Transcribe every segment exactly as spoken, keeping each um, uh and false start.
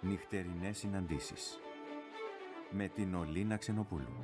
Νυχτερινές συναντήσεις με την Ολίνα Ξενοπούλου.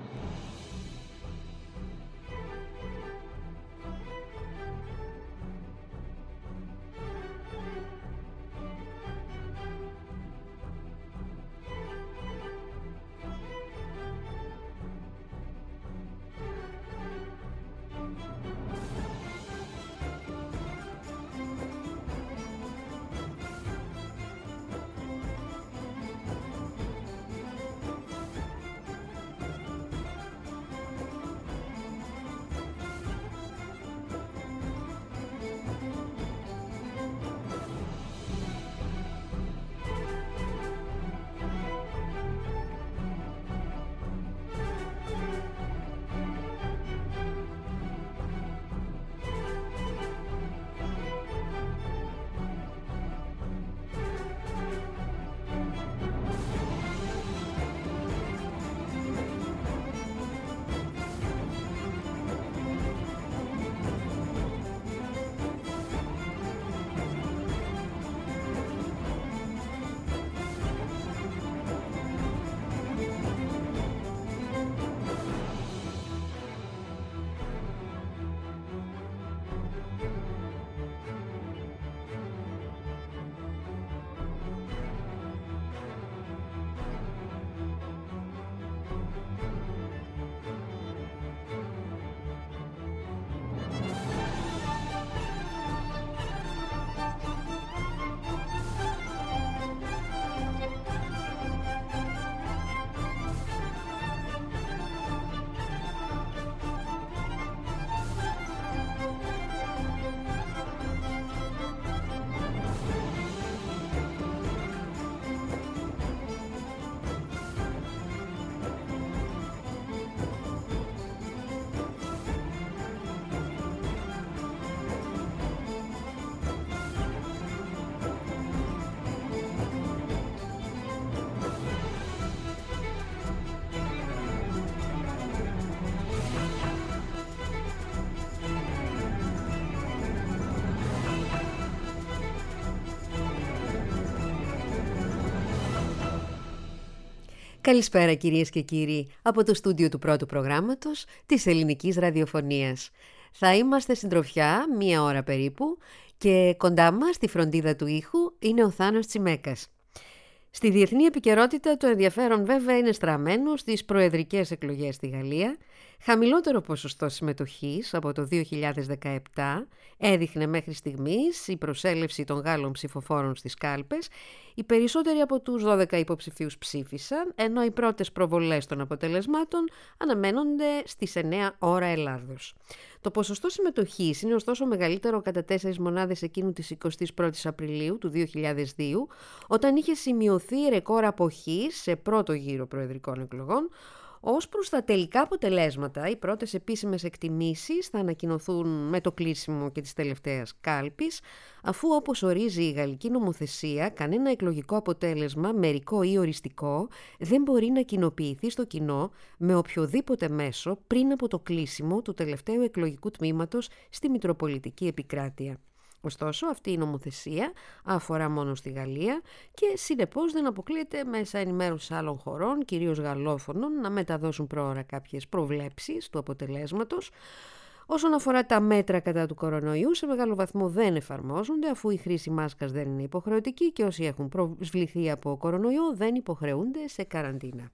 Καλησπέρα κυρίες και κύριοι από το στούντιο του πρώτου προγράμματος της ελληνικής ραδιοφωνίας. Θα είμαστε συντροφιά μία ώρα περίπου και κοντά μας στη φροντίδα του ήχου είναι ο Θάνος Τσιμέκας. Στη διεθνή επικαιρότητα το ενδιαφέρον βέβαια είναι στραμμένο στις προεδρικές εκλογές στη Γαλλία. Χαμηλότερο ποσοστό συμμετοχής από το δύο χιλιάδες δεκαεπτά έδειχνε μέχρι στιγμής η προσέλευση των Γάλλων ψηφοφόρων στις κάλπες. Οι περισσότεροι από τους δώδεκα υποψηφίους ψήφισαν, ενώ οι πρώτες προβολές των αποτελεσμάτων αναμένονται στις εννέα ώρα Ελλάδος. Το ποσοστό συμμετοχής είναι ωστόσο μεγαλύτερο κατά τέσσερις μονάδες εκείνου της εικοστής πρώτης Απριλίου του δύο χιλιάδες δύο, όταν είχε σημειωθεί ρεκόρ αποχής σε πρώτο γύρο προεδρικών εκλογών. Ως προς τα τελικά αποτελέσματα, οι πρώτες επίσημες εκτιμήσεις θα ανακοινωθούν με το κλείσιμο και της τελευταίας κάλπης, αφού όπως ορίζει η γαλλική νομοθεσία, κανένα εκλογικό αποτέλεσμα, μερικό ή οριστικό, δεν μπορεί να κοινοποιηθεί στο κοινό με οποιοδήποτε μέσο πριν από το κλείσιμο του τελευταίου εκλογικού τμήματος στη Μητροπολιτική Επικράτεια. Ωστόσο, αυτή η νομοθεσία αφορά μόνο στη Γαλλία και συνεπώς δεν αποκλείεται μέσα ενημέρωσης άλλων χωρών, κυρίως γαλλόφωνων, να μεταδώσουν πρόωρα κάποιες προβλέψεις του αποτελέσματος. Όσον αφορά τα μέτρα κατά του κορονοϊού, σε μεγάλο βαθμό δεν εφαρμόζονται, αφού η χρήση μάσκας δεν είναι υποχρεωτική και όσοι έχουν προσβληθεί από κορονοϊό δεν υποχρεούνται σε καραντίνα.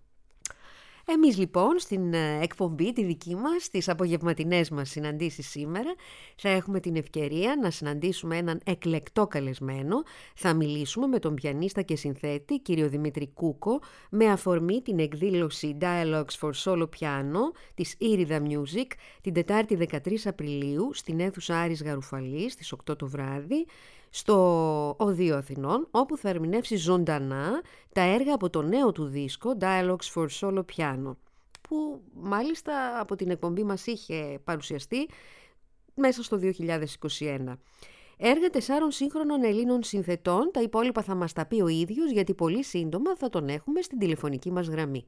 Εμείς λοιπόν στην εκπομπή τη δική μας, στις απογευματινές μας συναντήσεις σήμερα, θα έχουμε την ευκαιρία να συναντήσουμε έναν εκλεκτό καλεσμένο. Θα μιλήσουμε με τον πιανίστα και συνθέτη κύριο Δημήτρη Κούκο με αφορμή την εκδήλωση Dialogues for Solo Piano της Ήριδα Music την Τετάρτη δεκατρείς Απριλίου στην αίθουσα Άρης Γαρουφαλής στις οκτώ το βράδυ στο Οδείο Αθηνών, όπου θα ερμηνεύσει ζωντανά τα έργα από το νέο του δίσκο Dialogues for Solo Piano, που μάλιστα από την εκπομπή μας είχε παρουσιαστεί μέσα στο δύο χιλιάδες είκοσι ένα. Έργα τεσσάρων σύγχρονων Ελλήνων συνθετών, τα υπόλοιπα θα μας τα πει ο ίδιος, γιατί πολύ σύντομα θα τον έχουμε στην τηλεφωνική μας γραμμή.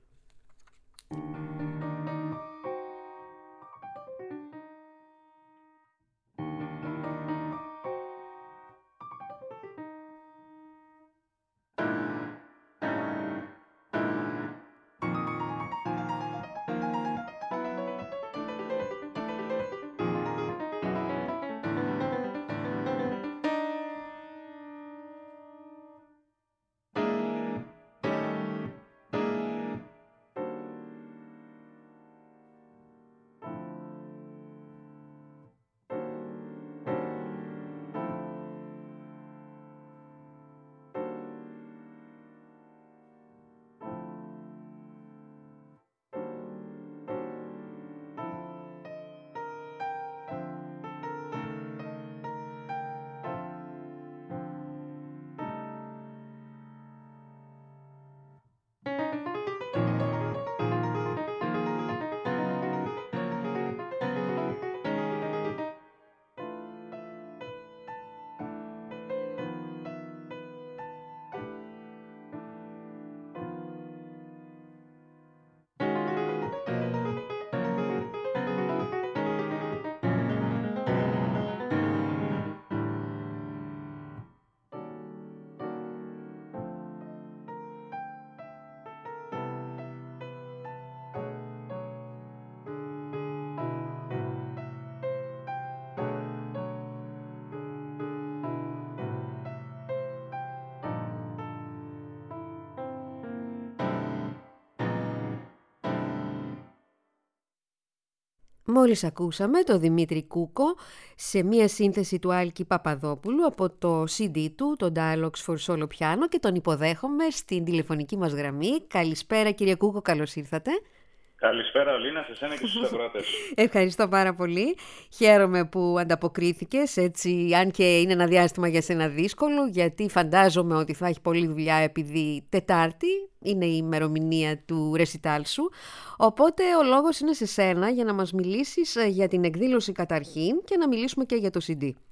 Μόλις ακούσαμε το Δημήτρη Κούκο σε μία σύνθεση του Άλκη Παπαδόπουλου από το σι ντι του, το Dialogues for Solo Piano, και τον υποδέχομαι στην τηλεφωνική μας γραμμή. Καλησπέρα κύριε Κούκο, καλώς ήρθατε. Καλησπέρα Ολίνα, σε εσένα και στους ακροατές. Ευχαριστώ πάρα πολύ. Χαίρομαι που ανταποκρίθηκες, έτσι, αν και είναι ένα διάστημα για σένα δύσκολο, γιατί φαντάζομαι ότι θα έχει πολλή δουλειά, επειδή Τετάρτη είναι η ημερομηνία του ρεσιτάλ σου. Οπότε ο λόγος είναι σε σένα για να μας μιλήσεις για την εκδήλωση καταρχήν και να μιλήσουμε και για το σι ντι.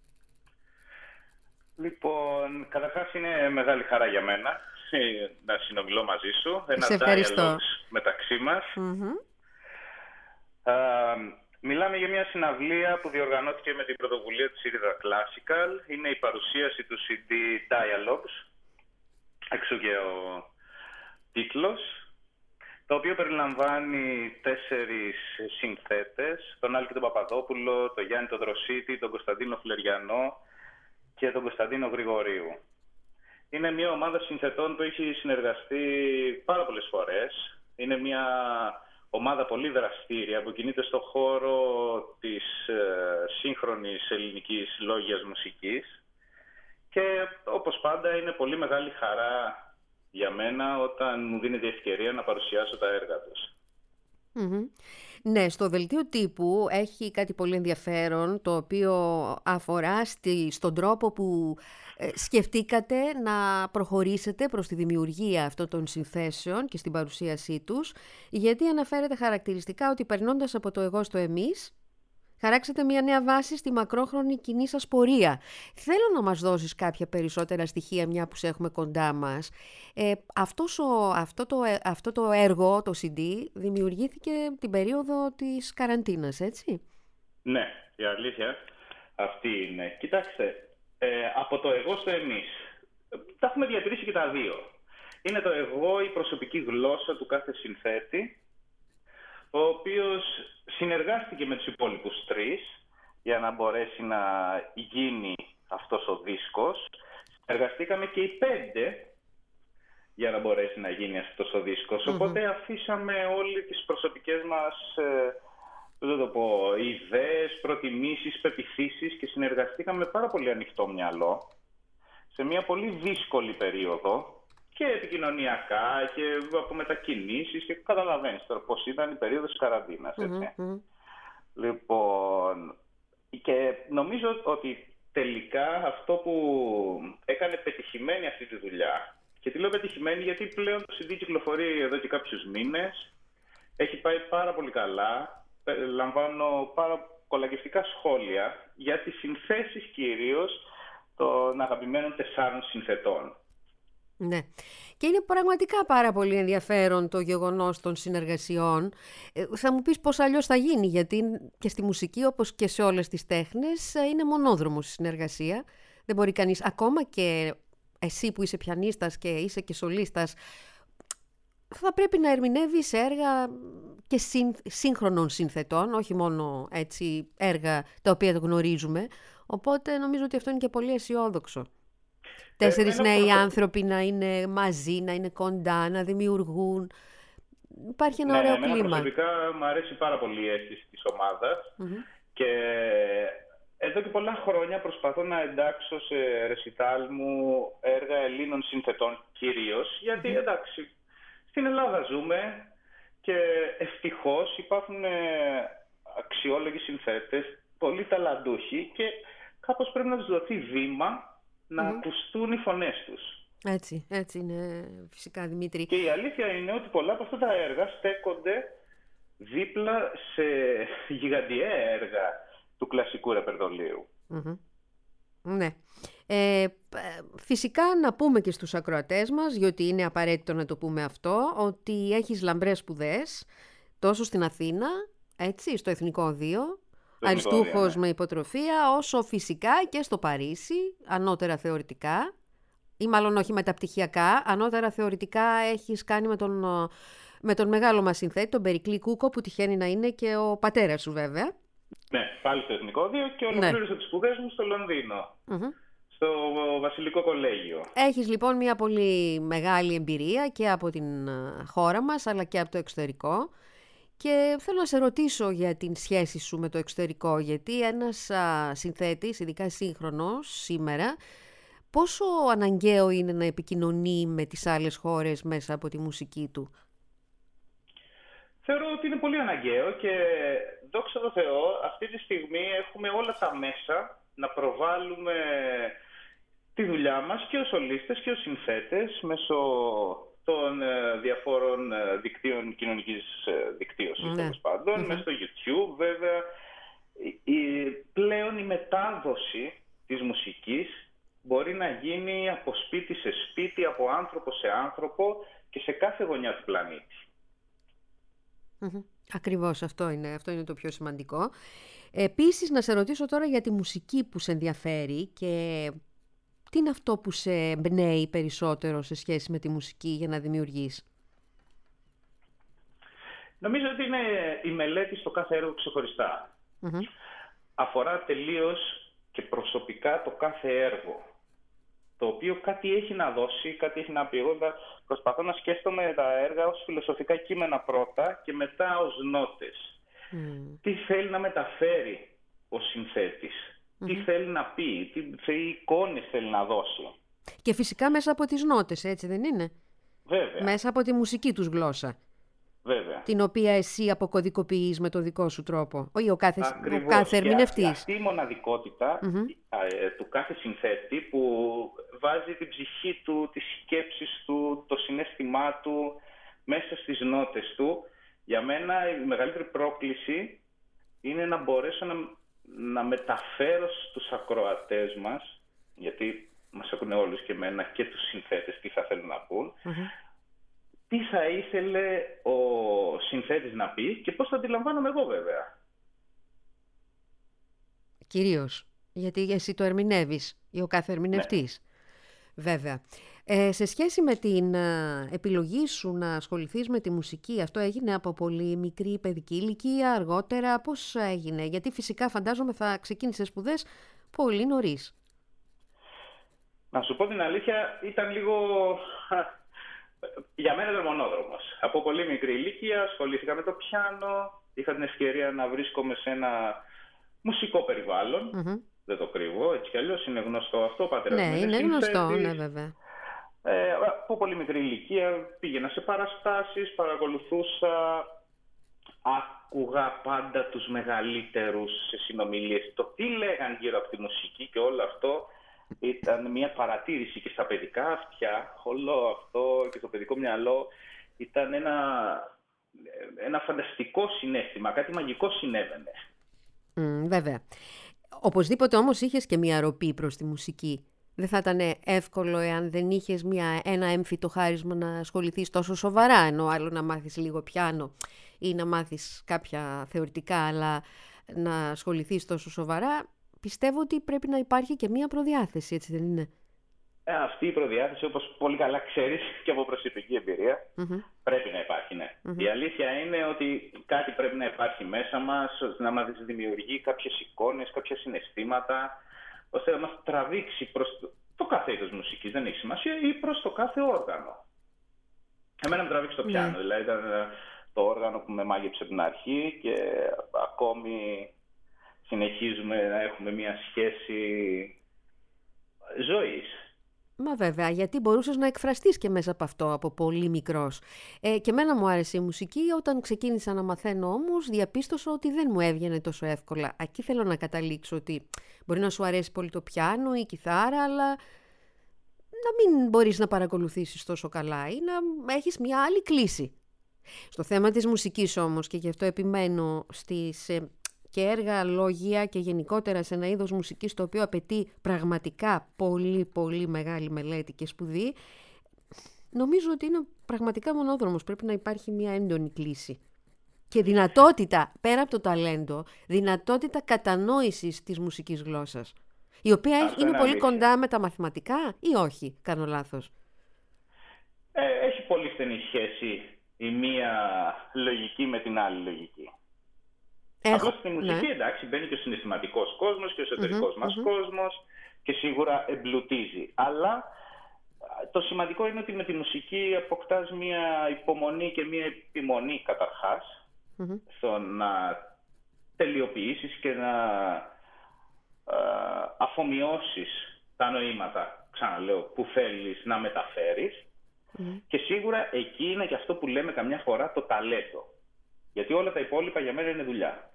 Λοιπόν, καταρχάς είναι μεγάλη χαρά για μένα να συνομιλώ μαζί σου. Ένα dialogue μεταξύ μας. Mm-hmm. Α, μιλάμε για μια συναυλία που διοργανώθηκε με την πρωτοβουλία της Ήριδα Classical. Είναι η παρουσίαση του σι ντι Dialogues, έξω και ο τίτλος, το οποίο περιλαμβάνει τέσσερις συνθέτες, τον Άλκη τον Παπαδόπουλο, τον Γιάννη τον Δροσίτη, τον Κωνσταντίνο Φλεριανό και τον Κωνσταντίνο Γρηγορίου. Είναι μια ομάδα συνθετών που έχει συνεργαστεί πάρα πολλές φορές. Είναι μια ομάδα πολύ δραστήρια που κινείται στον χώρο της ε, σύγχρονης ελληνικής λόγιας μουσικής. Και όπως πάντα είναι πολύ μεγάλη χαρά για μένα όταν μου δίνεται η ευκαιρία να παρουσιάσω τα έργα τους. Mm-hmm. Ναι, στο δελτίο τύπου έχει κάτι πολύ ενδιαφέρον, το οποίο αφορά στη, στον τρόπο που ε, σκεφτήκατε να προχωρήσετε προς τη δημιουργία αυτών των συνθέσεων και στην παρουσίασή τους, γιατί αναφέρεται χαρακτηριστικά ότι περνώντας από το εγώ στο εμείς, χαράξατε μια νέα βάση στη μακρόχρονη κοινή σας πορεία. Θέλω να μας δώσεις κάποια περισσότερα στοιχεία, μια που σε έχουμε κοντά μας. Ε, αυτός ο, αυτό, το, αυτό το έργο, το σι ντι, δημιουργήθηκε την περίοδο της καραντίνας, έτσι? Ναι, η αλήθεια αυτή είναι. Κοιτάξτε, ε, από το εγώ στο εμείς, τα έχουμε διατηρήσει και τα δύο. Είναι το εγώ, η προσωπική γλώσσα του κάθε συνθέτη, ο οποίος συνεργάστηκε με τους υπόλοιπους τρεις για να μπορέσει να γίνει αυτός ο δίσκος. Συνεργαστήκαμε και οι πέντε για να μπορέσει να γίνει αυτός ο δίσκος. Mm-hmm. Οπότε αφήσαμε όλες τις προσωπικές μας ε, δεν το πω, ιδέες, προτιμήσεις, πεποιθήσεις και συνεργαστήκαμε με πάρα πολύ ανοιχτό μυαλό σε μια πολύ δύσκολη περίοδο, και επικοινωνιακά και από μετακινήσεις, και καταλαβαίνεις τώρα πώς ήταν η περίοδος της καραντίνας, έτσι. Mm-hmm. Λοιπόν, και νομίζω ότι τελικά αυτό που έκανε πετυχημένη αυτή τη δουλειά, και τι λέω πετυχημένη γιατί πλέον το σι ντι κυκλοφορεί εδώ και κάποιους μήνες, έχει πάει πάρα πολύ καλά, λαμβάνω πάρα κολακευτικά σχόλια για τις συνθέσεις κυρίως των αγαπημένων τεσσάρων συνθετών. Ναι. Και είναι πραγματικά πάρα πολύ ενδιαφέρον το γεγονός των συνεργασιών. Ε, θα μου πεις πώς αλλιώς θα γίνει, γιατί και στη μουσική, όπως και σε όλες τις τέχνες, είναι μονόδρομος η συνεργασία. Δεν μπορεί κανείς, ακόμα και εσύ που είσαι πιανίστας και είσαι και σολίστας, θα πρέπει να ερμηνεύεις έργα και συν, σύγχρονων συνθετών, όχι μόνο έτσι έργα τα οποία το γνωρίζουμε. Οπότε νομίζω ότι αυτό είναι και πολύ αισιόδοξο. Τέσσερις νέοι προσωπ... άνθρωποι να είναι μαζί, να είναι κοντά, να δημιουργούν. Υπάρχει ένα ναι, ωραίο εμένα κλίμα. Προσωπικά μου αρέσει πάρα πολύ η αίσθηση της ομάδας. Mm-hmm. Και εδώ και πολλά χρόνια προσπαθώ να εντάξω σε ρεσιτάλ μου έργα Ελλήνων συνθετών κυρίως. Γιατί mm-hmm. εντάξει, στην Ελλάδα ζούμε και ευτυχώς υπάρχουν αξιόλογοι συνθέτες, πολύ ταλαντούχοι, και κάπως πρέπει να τους δοθεί βήμα να mm. ακουστούν οι φωνές τους. Έτσι, έτσι είναι φυσικά, Δημήτρη. Και η αλήθεια είναι ότι πολλά από αυτά τα έργα στέκονται δίπλα σε γιγαντιαία έργα του κλασικού ρεπερτορίου. Mm-hmm. Ναι. Ε, φυσικά να πούμε και στους ακροατές μας, γιατί είναι απαραίτητο να το πούμε αυτό, ότι έχεις λαμπρές σπουδές τόσο στην Αθήνα, έτσι, στο Εθνικό Οδείο, αριστούχος ναι. με υποτροφία, όσο φυσικά και στο Παρίσι, ανώτερα θεωρητικά, ή μάλλον όχι μεταπτυχιακά, ανώτερα θεωρητικά έχεις κάνει με τον, με τον μεγάλο μας συνθέτη, τον Περικλή Κούκο, που τυχαίνει να είναι και ο πατέρας σου βέβαια. Ναι, πάλι στο Εθνικό Οδείο, και ολοκλήρωσα ναι. τις σπουδές μου στο Λονδίνο, mm-hmm. στο Βασιλικό Κολέγιο. Έχεις λοιπόν μια πολύ μεγάλη εμπειρία και από την χώρα μας, αλλά και από το εξωτερικό. Και θέλω να σε ρωτήσω για την σχέση σου με το εξωτερικό, γιατί ένας α, συνθέτης, ειδικά σύγχρονος σήμερα, πόσο αναγκαίο είναι να επικοινωνεί με τις άλλες χώρες μέσα από τη μουσική του? Θεωρώ ότι είναι πολύ αναγκαίο και δόξα τω Θεώ, αυτή τη στιγμή έχουμε όλα τα μέσα να προβάλλουμε τη δουλειά μας και ως σολίστες και ως συνθέτες μέσω των ε, διαφόρων ε, δικτύων κοινωνικής ε, δικτύωσης, Ναι. τέλος πάντων, Μμμ. μέσω στο YouTube βέβαια. Η, η- πλέον η μετάδοση της μουσικής μπορεί να γίνει από σπίτι σε σπίτι, από άνθρωπο σε άνθρωπο και σε κάθε γωνιά του πλανήτη. Μμμ. Ακριβώς αυτό είναι, αυτό είναι το πιο σημαντικό. Επίσης, να σε ρωτήσω τώρα για τη μουσική που σε ενδιαφέρει και τι είναι αυτό που σε εμπνέει περισσότερο σε σχέση με τη μουσική για να δημιουργείς. Νομίζω ότι είναι η μελέτη στο κάθε έργο ξεχωριστά. Μμμ. Αφορά τελείως και προσωπικά το κάθε έργο, το οποίο κάτι έχει να δώσει, κάτι έχει να πει. Εγώ θα προσπαθώ να σκέφτομαι τα έργα ως φιλοσοφικά κείμενα πρώτα και μετά ως νότες. Μμ. Τι θέλει να μεταφέρει ο συνθέτης, τι θέλει να πει, τι, τι εικόνες θέλει να δώσει. Και φυσικά μέσα από τις νότες, έτσι δεν είναι? Βέβαια, Μέσα από τη μουσική τους γλώσσα, βέβαια. την οποία εσύ αποκωδικοποιείς με το δικό σου τρόπο. Όχι, ο κάθε, ο Ακριβώς. κάθε Και ερμηνευτής. αυτή η μοναδικότητα Μμμ. α, ε, του κάθε συνθέτη που βάζει την ψυχή του, τις σκέψεις του, το συναίσθημά του μέσα στις νότες του. Για μένα η μεγαλύτερη πρόκληση είναι να μπορέσω να, να μεταφέρω στους ακροατές μας, γιατί μας ακούνε όλους και εμένα και τους συνθέτες τι θα θέλουν να πούν, Μμμ. τι θα ήθελε ο συνθέτης να πει και πώς θα αντιλαμβάνομαι εγώ βέβαια. Κυρίως, γιατί εσύ το ερμηνεύεις ή ο κάθε ερμηνευτής. Βέβαια. Ε, σε σχέση με την ε, επιλογή σου να ασχοληθείς με τη μουσική, αυτό έγινε από πολύ μικρή παιδική ηλικία, αργότερα, πώς έγινε? Γιατί φυσικά φαντάζομαι θα ξεκίνησες σπουδές πολύ νωρίς. Να σου πω την αλήθεια, ήταν λίγο... Για μένα ήταν μονόδρομος. Από πολύ μικρή ηλικία ασχολήθηκα με το πιάνο, είχα την ευκαιρία να βρίσκομαι σε ένα μουσικό περιβάλλον. Μμμ. Δεν το κρύβω, έτσι κι αλλιώς είναι γνωστό αυτό. Ο πατέρας μου Ναι, είναι γνωστό, συνθέτης. ναι βέβαια. Ε, από πολύ μικρή ηλικία πήγαινα σε παραστάσεις, παρακολουθούσα, άκουγα πάντα τους μεγαλύτερους σε συνομιλίες. Το τι λέγαν γύρω από τη μουσική και όλο αυτό ήταν μια παρατήρηση και στα παιδικά αυτιά, όλο αυτό και στο παιδικό μυαλό ήταν ένα, ένα φανταστικό συναίσθημα, κάτι μαγικό συνέβαινε. Mm, βέβαια. Οπωσδήποτε όμως είχες και μια ροπή προς τη μουσική. Δεν θα ήταν εύκολο εάν δεν είχες μια, ένα έμφυτο χάρισμα να ασχοληθείς τόσο σοβαρά, ενώ άλλο να μάθεις λίγο πιάνο ή να μάθεις κάποια θεωρητικά, αλλά να ασχοληθείς τόσο σοβαρά. Πιστεύω ότι πρέπει να υπάρχει και μια προδιάθεση, έτσι δεν είναι? Ε, αυτή η προδιάθεση, όπως πολύ καλά ξέρεις και από προσωπική εμπειρία, Mm-hmm. πρέπει να υπάρχει, ναι. Mm-hmm. Η αλήθεια είναι ότι κάτι πρέπει να υπάρχει μέσα μας, να μας δημιουργεί κάποιες εικόνες, κάποια συναισθήματα, ώστε να μας τραβήξει προς το, το κάθε είδος μουσικής, δεν έχει σημασία, ή προς το κάθε όργανο. Εμένα με τραβήξει το πιάνο, Ναι. δηλαδή ήταν το όργανο που με μάγεψε από την αρχή και ακόμη συνεχίζουμε να έχουμε μια σχέση ζωής. Μα βέβαια, γιατί μπορούσες να εκφραστείς και μέσα από αυτό από πολύ μικρός. Ε, και εμένα μου άρεσε η μουσική, όταν ξεκίνησα να μαθαίνω όμως διαπίστωσα ότι δεν μου έβγαινε τόσο εύκολα. Εκεί θέλω να καταλήξω ότι μπορεί να σου αρέσει πολύ το πιάνο ή η κιθάρα, αλλά να μην μπορείς να παρακολουθήσεις τόσο καλά ή να έχεις μια άλλη κλίση. Στο θέμα της μουσικής όμως, και γι' αυτό επιμένω στις... Ε, και έργα, λόγια και γενικότερα σε ένα είδος μουσικής το οποίο απαιτεί πραγματικά πολύ πολύ μεγάλη μελέτη και σπουδή, νομίζω ότι είναι πραγματικά μονόδρομος. Πρέπει να υπάρχει μια έντονη κλίση και δυνατότητα, πέρα από το ταλέντο, δυνατότητα κατανόησης της μουσικής γλώσσας, η οποία Αυτό είναι είναι πολύ αλήθεια. κοντά με τα μαθηματικά ή όχι? Κάνω λάθος? Ε, έχει πολύ στενή σχέση η μία λογική με την άλλη λογική. Έχω, Απλώς στη μουσική, ναι. εντάξει, μπαίνει και ο συναισθηματικός κόσμος και ο εσωτερικός Mm-hmm, μας mm-hmm. κόσμος και σίγουρα εμπλουτίζει. Αλλά α, το σημαντικό είναι ότι με τη μουσική αποκτάς μια υπομονή και μια επιμονή καταρχάς mm-hmm. στο να τελειοποιήσεις και να ε, αφομοιώσεις τα νοήματα, ξαναλέω, που θέλεις να μεταφέρεις. Mm. Και σίγουρα εκεί είναι και αυτό που λέμε καμιά φορά το ταλέντο. Γιατί όλα τα υπόλοιπα για μένα είναι δουλειά.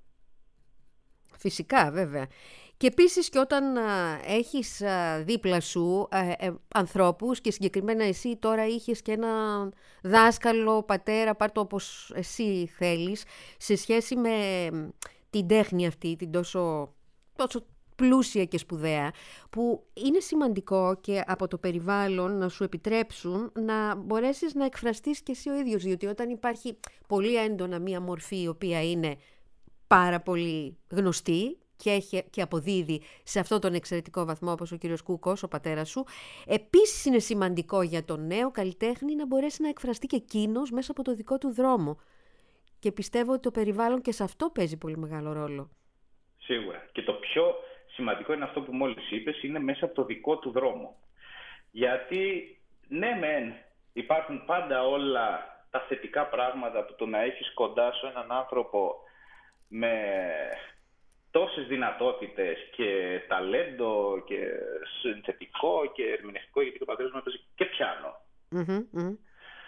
Φυσικά, βέβαια. Και επίσης και όταν α, έχεις α, δίπλα σου α, ε, ανθρώπους, και συγκεκριμένα εσύ τώρα είχες και ένα δάσκαλο, πατέρα, πάρ' το όπως εσύ θέλεις, σε σχέση με την τέχνη αυτή, την τόσο, τόσο πλούσια και σπουδαία, που είναι σημαντικό και από το περιβάλλον να σου επιτρέψουν να μπορέσεις να εκφραστείς και εσύ ο ίδιος, διότι όταν υπάρχει πολύ έντονα μία μορφή η οποία είναι πάρα πολύ γνωστή και, έχει, και αποδίδει σε αυτόν τον εξαιρετικό βαθμό όπως ο κύριος Κούκος, ο πατέρας σου, επίσης είναι σημαντικό για τον νέο καλλιτέχνη να μπορέσει να εκφραστεί και εκείνος μέσα από το δικό του δρόμο. Και πιστεύω ότι το περιβάλλον και σε αυτό παίζει πολύ μεγάλο ρόλο. Σίγουρα. Και το πιο σημαντικό είναι αυτό που μόλις είπες, είναι μέσα από το δικό του δρόμο. Γιατί ναι μεν υπάρχουν πάντα όλα τα θετικά πράγματα που το να έχεις κοντά σου έναν άνθρωπο με τόσες δυνατότητες και ταλέντο και συνθετικό και ερμηνευτικό, γιατί ο πατέρας μου έπαιζε και πιάνο. Mm-hmm, mm.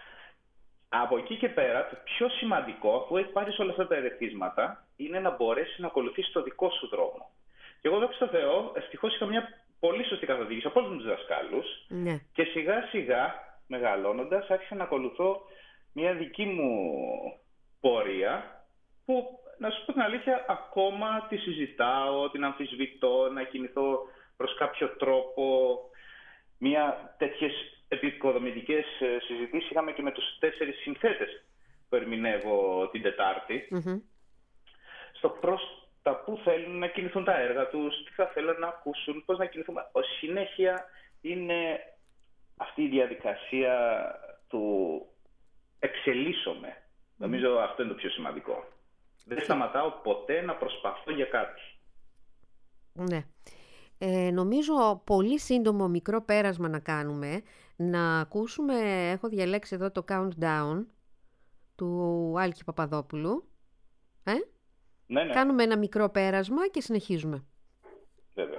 Από εκεί και πέρα, το πιο σημαντικό που έχει πάρει σε όλα αυτά τα ερεθίσματα είναι να μπορέσει να ακολουθήσει το δικό σου δρόμο. Και εγώ, δόξα τω Θεώ, ευτυχώς είχα μια πολύ σωστή καθοδήγηση από όλους τους δασκάλους. Ναι. Και σιγά σιγά, μεγαλώνοντας, άρχισα να ακολουθώ μια δική μου πορεία που, να σου πω την αλήθεια, ακόμα τη συζητάω, την αμφισβητώ, να κινηθώ προς κάποιο τρόπο. Μια τέτοιες επικοδομητικές συζητήσεις είχαμε και με τους τέσσερις συνθέτες που ερμηνεύω την Τετάρτη. Mm-hmm. Στο προς τα που θέλουν να κινηθούν τα έργα τους, τι θα θέλουν να ακούσουν, πώς να κινηθούν. Ο συνέχεια είναι αυτή η διαδικασία του εξελίσσομαι. Mm. Νομίζω αυτό είναι το πιο σημαντικό. Δεν σταματάω ποτέ να προσπαθώ για κάτι. Ναι. Ε, νομίζω πολύ σύντομο μικρό πέρασμα να κάνουμε, να ακούσουμε, έχω διαλέξει εδώ το Countdown του Άλκη Παπαδόπουλου. Ε? Ναι, ναι. Κάνουμε ένα μικρό πέρασμα και συνεχίζουμε. Βέβαια.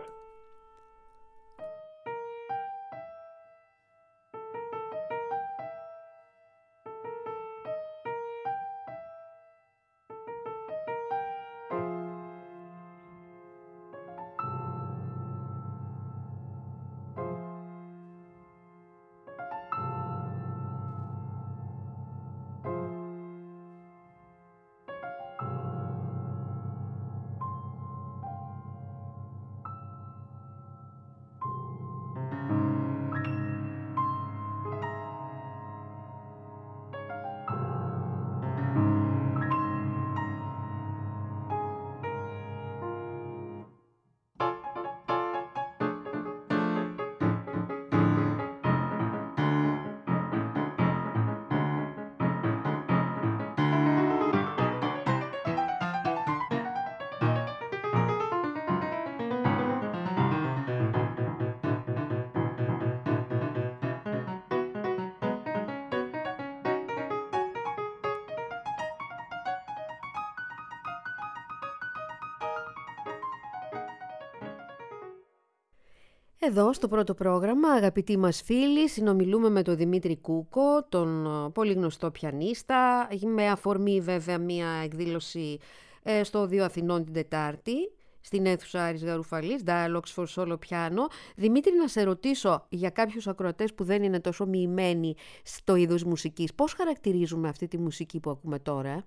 Εδώ στο πρώτο πρόγραμμα, αγαπητοί μας φίλοι, συνομιλούμε με τον Δημήτρη Κούκο, τον πολύ γνωστό πιανίστα, με αφορμή βέβαια μια εκδήλωση ε, στο Οδείο Αθηνών την Τετάρτη, στην αίθουσα Άρης Γαρουφαλής, Dialogues for Solo Piano. Δημήτρη, να σε ρωτήσω για κάποιους ακροατές που δεν είναι τόσο μοιημένοι στο είδος μουσικής, πώς χαρακτηρίζουμε αυτή τη μουσική που ακούμε τώρα?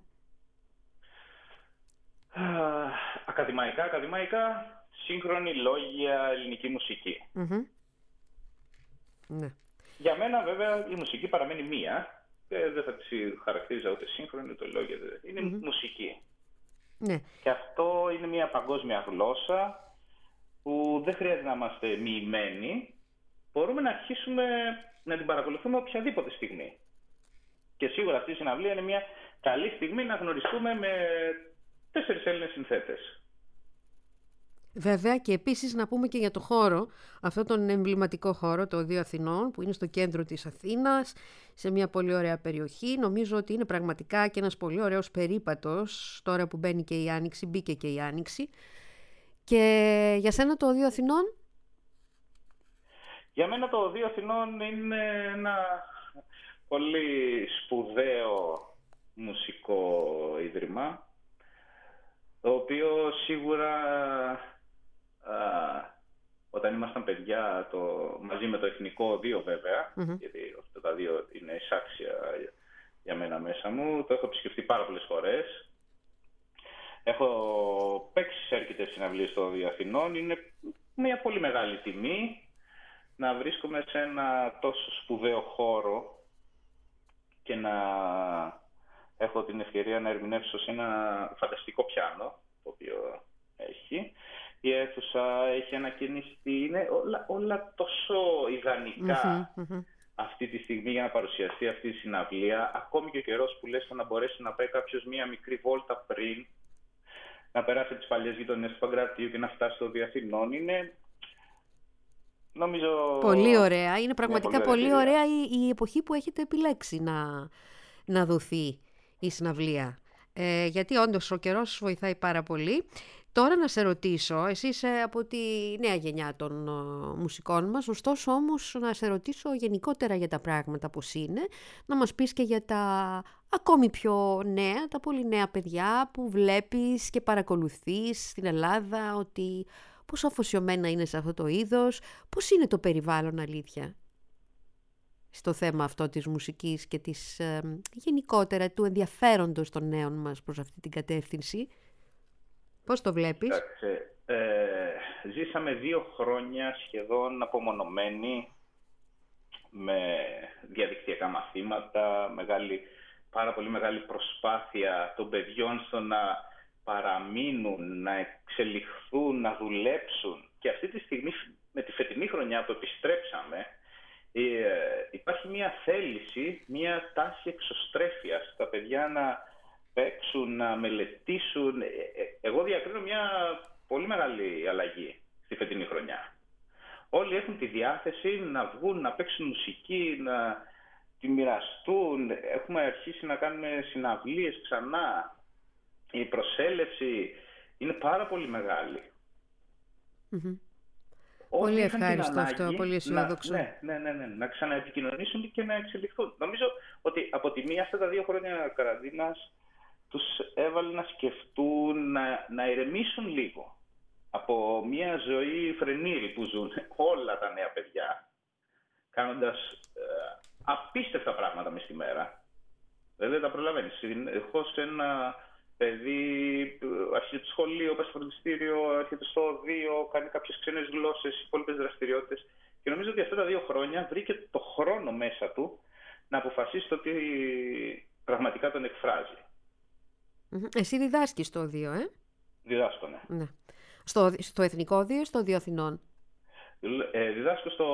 Uh, ακαδημαϊκά, ακαδημαϊκά. Σύγχρονη λόγια ελληνική μουσική. Mm-hmm. Ναι. Για μένα βέβαια η μουσική παραμένει μία και δεν θα τη χαρακτήριζα ούτε σύγχρονη ούτε λόγια. Είναι mm-hmm. μουσική. Ναι. Και αυτό είναι μια παγκόσμια γλώσσα που δεν χρειάζεται να είμαστε μοιημένοι. Μπορούμε να αρχίσουμε να την παρακολουθούμε οποιαδήποτε στιγμή. Και σίγουρα αυτή η συναυλία είναι μια καλή στιγμή να γνωριστούμε με τέσσερις Έλληνες συνθέτες. Βέβαια, και επίσης να πούμε και για το χώρο, αυτό τον εμβληματικό χώρο, το Οδείο Αθηνών, που είναι στο κέντρο της Αθήνας, σε μια πολύ ωραία περιοχή. Νομίζω ότι είναι πραγματικά και ένας πολύ ωραίος περίπατος, τώρα που μπαίνει και η Άνοιξη, μπήκε και η Άνοιξη. Και για σένα το Οδείο Αθηνών? Για μένα το Οδείο Αθηνών είναι ένα πολύ σπουδαίο μουσικό ίδρυμα, το οποίο σίγουρα α, όταν ήμασταν παιδιά, το, μαζί με το Εθνικό Οδείο βέβαια, mm-hmm. γιατί αυτά τα δύο είναι εισάξια για μένα μέσα μου, το έχω επισκεφτεί πάρα πολλές φορές. Έχω παίξει σε αρκετές συναυλίες στο Οδείο Αθηνών. Είναι μια πολύ μεγάλη τιμή να βρίσκομαι σε ένα τόσο σπουδαίο χώρο και να έχω την ευκαιρία να ερμηνεύσω σε ένα φανταστικό πιάνο, το οποίο έχει. Η αίθουσα έχει ανακαινιστεί, είναι όλα, όλα τόσο ιδανικά mm-hmm, mm-hmm. αυτή τη στιγμή για να παρουσιαστεί αυτή η συναυλία. Ακόμη και ο καιρός που λες να μπορέσει να πάει κάποιος μία μικρή βόλτα πριν, να περάσει τις παλιές γειτονιές του Παγκρατίου και να φτάσει στο Οδείο Αθηνών, είναι... Νομίζω... Πολύ ωραία. Είναι πραγματικά πολύ, πολύ ωραία η, η εποχή που έχετε επιλέξει να, να δοθεί η συναυλία. Ε, γιατί όντως ο καιρός βοηθάει πάρα πολύ. Τώρα να σε ρωτήσω, εσύ είσαι από τη νέα γενιά των uh, μουσικών μας, ωστόσο όμως να σε ρωτήσω γενικότερα για τα πράγματα πώς είναι, να μας πεις και για τα ακόμη πιο νέα, τα πολύ νέα παιδιά που βλέπεις και παρακολουθείς στην Ελλάδα, ότι πόσο αφοσιωμένα είναι σε αυτό το είδος, πώς είναι το περιβάλλον αλήθεια στο θέμα αυτό της μουσικής και της ε, γενικότερα του ενδιαφέροντος των νέων μας προς αυτή την κατεύθυνση. Πώς το βλέπεις? Κοιτάξτε, ε, ζήσαμε δύο χρόνια σχεδόν απομονωμένοι με διαδικτυακά μαθήματα, μεγάλη, πάρα πολύ μεγάλη προσπάθεια των παιδιών στο να παραμείνουν, να εξελιχθούν, να δουλέψουν. Και αυτή τη στιγμή, με τη φετινή χρονιά που επιστρέψαμε, ε, υπάρχει μια θέληση, μια τάση εξωστρέφειας. Τα παιδιά να παίξουν, να μελετήσουν. Εγώ διακρίνω μια πολύ μεγάλη αλλαγή στη φετινή χρονιά. Όλοι έχουν τη διάθεση να βγουν, να παίξουν μουσική, να τη μοιραστούν. Έχουμε αρχίσει να κάνουμε συναυλίες ξανά. Η προσέλευση είναι πάρα πολύ μεγάλη. Mm-hmm. Πολύ ευχάριστο αυτό, πολύ αισιόδοξο. Ναι, ναι, ναι, ναι, να ξαναεπικοινωνήσουν και να εξελιχθούν. Νομίζω ότι από τη μία αυτά τα δύο χρόνια καραντίνας τους έβαλε να σκεφτούν, να, να ηρεμήσουν λίγο από μια ζωή φρενήρη που ζουν όλα τα νέα παιδιά, κάνοντας ε, απίστευτα πράγματα μες τη μέρα. Δεν τα προλαβαίνεις. Συνεχώς ένα παιδί αρχίζει το σχολείο, πάει στο φροντιστήριο, έρχεται στο οδείο, κάνει κάποιες ξένες γλώσσες, υπόλοιπες δραστηριότητες. Και νομίζω ότι αυτά τα δύο χρόνια βρήκε το χρόνο μέσα του να αποφασίσει το τι πραγματικά τον εκφράζει. Εσύ διδάσκεις στο Οδείο, ε? Διδάσκω, ναι. ναι. Στο, στο Εθνικό Οδείο ή στο Οδείο Αθηνών? Ε, διδάσκω στο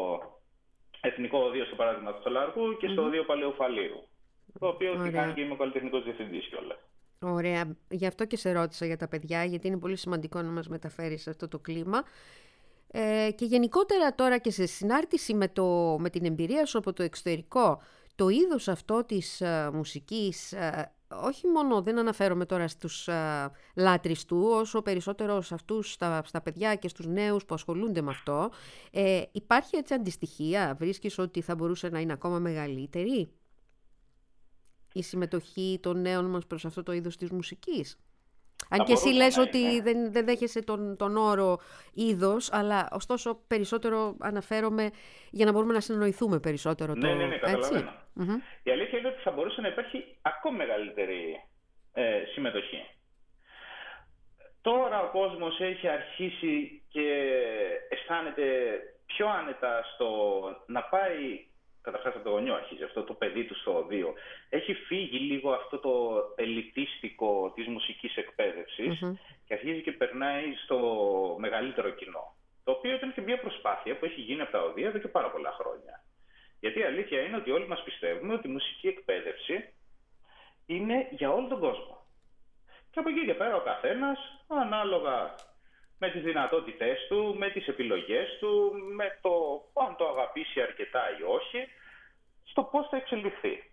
Εθνικό Οδείο, στο παράδειγμα του Στολαργού, και στο mm-hmm. Οδείο Παλαιοφαλήρου, το οποίο τι κάνει και είμαι ο καλλιτεχνικός διευθυντής κιόλας. Ωραία. Γι' αυτό και σε ρώτησα για τα παιδιά, γιατί είναι πολύ σημαντικό να μας μεταφέρεις αυτό το κλίμα. Ε, και γενικότερα τώρα και σε συνάρτηση με, το, με την εμπειρία σου από το εξωτερικό, το είδος αυτό της uh, μουσικής, uh, όχι μόνο δεν αναφέρομαι τώρα στους uh, λάτρεις του, όσο περισσότερο σε αυτούς, στα, στα παιδιά και στους νέους που ασχολούνται με αυτό, ε, υπάρχει έτσι αντιστοιχεία? Βρίσκεις ότι θα μπορούσε να είναι ακόμα μεγαλύτερη η συμμετοχή των νέων μας προς αυτό το είδος της μουσικής? Αν και εσύ λες ότι ναι. δεν, δεν δέχεσαι τον, τον όρο είδος, αλλά ωστόσο περισσότερο αναφέρομαι για να μπορούμε να συνεννοηθούμε περισσότερο. Ναι, το, ναι, ναι, καταλαβαίνω. Mm-hmm. Η αλήθεια είναι ότι θα μπορούσε να υπάρχει ακόμη μεγαλύτερη ε, συμμετοχή. Τώρα ο κόσμος έχει αρχίσει και αισθάνεται πιο άνετα στο να πάει. Καταρχάς από το γονιό αρχίζει αυτό, το παιδί του στο οδείο. Έχει φύγει λίγο αυτό το ελιτίστικο της μουσικής εκπαίδευσης mm-hmm. και αρχίζει και περνάει στο μεγαλύτερο κοινό. Το οποίο ήταν και μια προσπάθεια που έχει γίνει από τα οδεία εδώ και πάρα πολλά χρόνια. Γιατί η αλήθεια είναι ότι όλοι μας πιστεύουμε ότι η μουσική εκπαίδευση είναι για όλο τον κόσμο. Και από εκεί και πέρα ο καθένας, ανάλογα με τις δυνατότητές του, με τις επιλογές του, με το αν το αγαπήσει αρκετά ή όχι, στο πώς θα εξελιχθεί.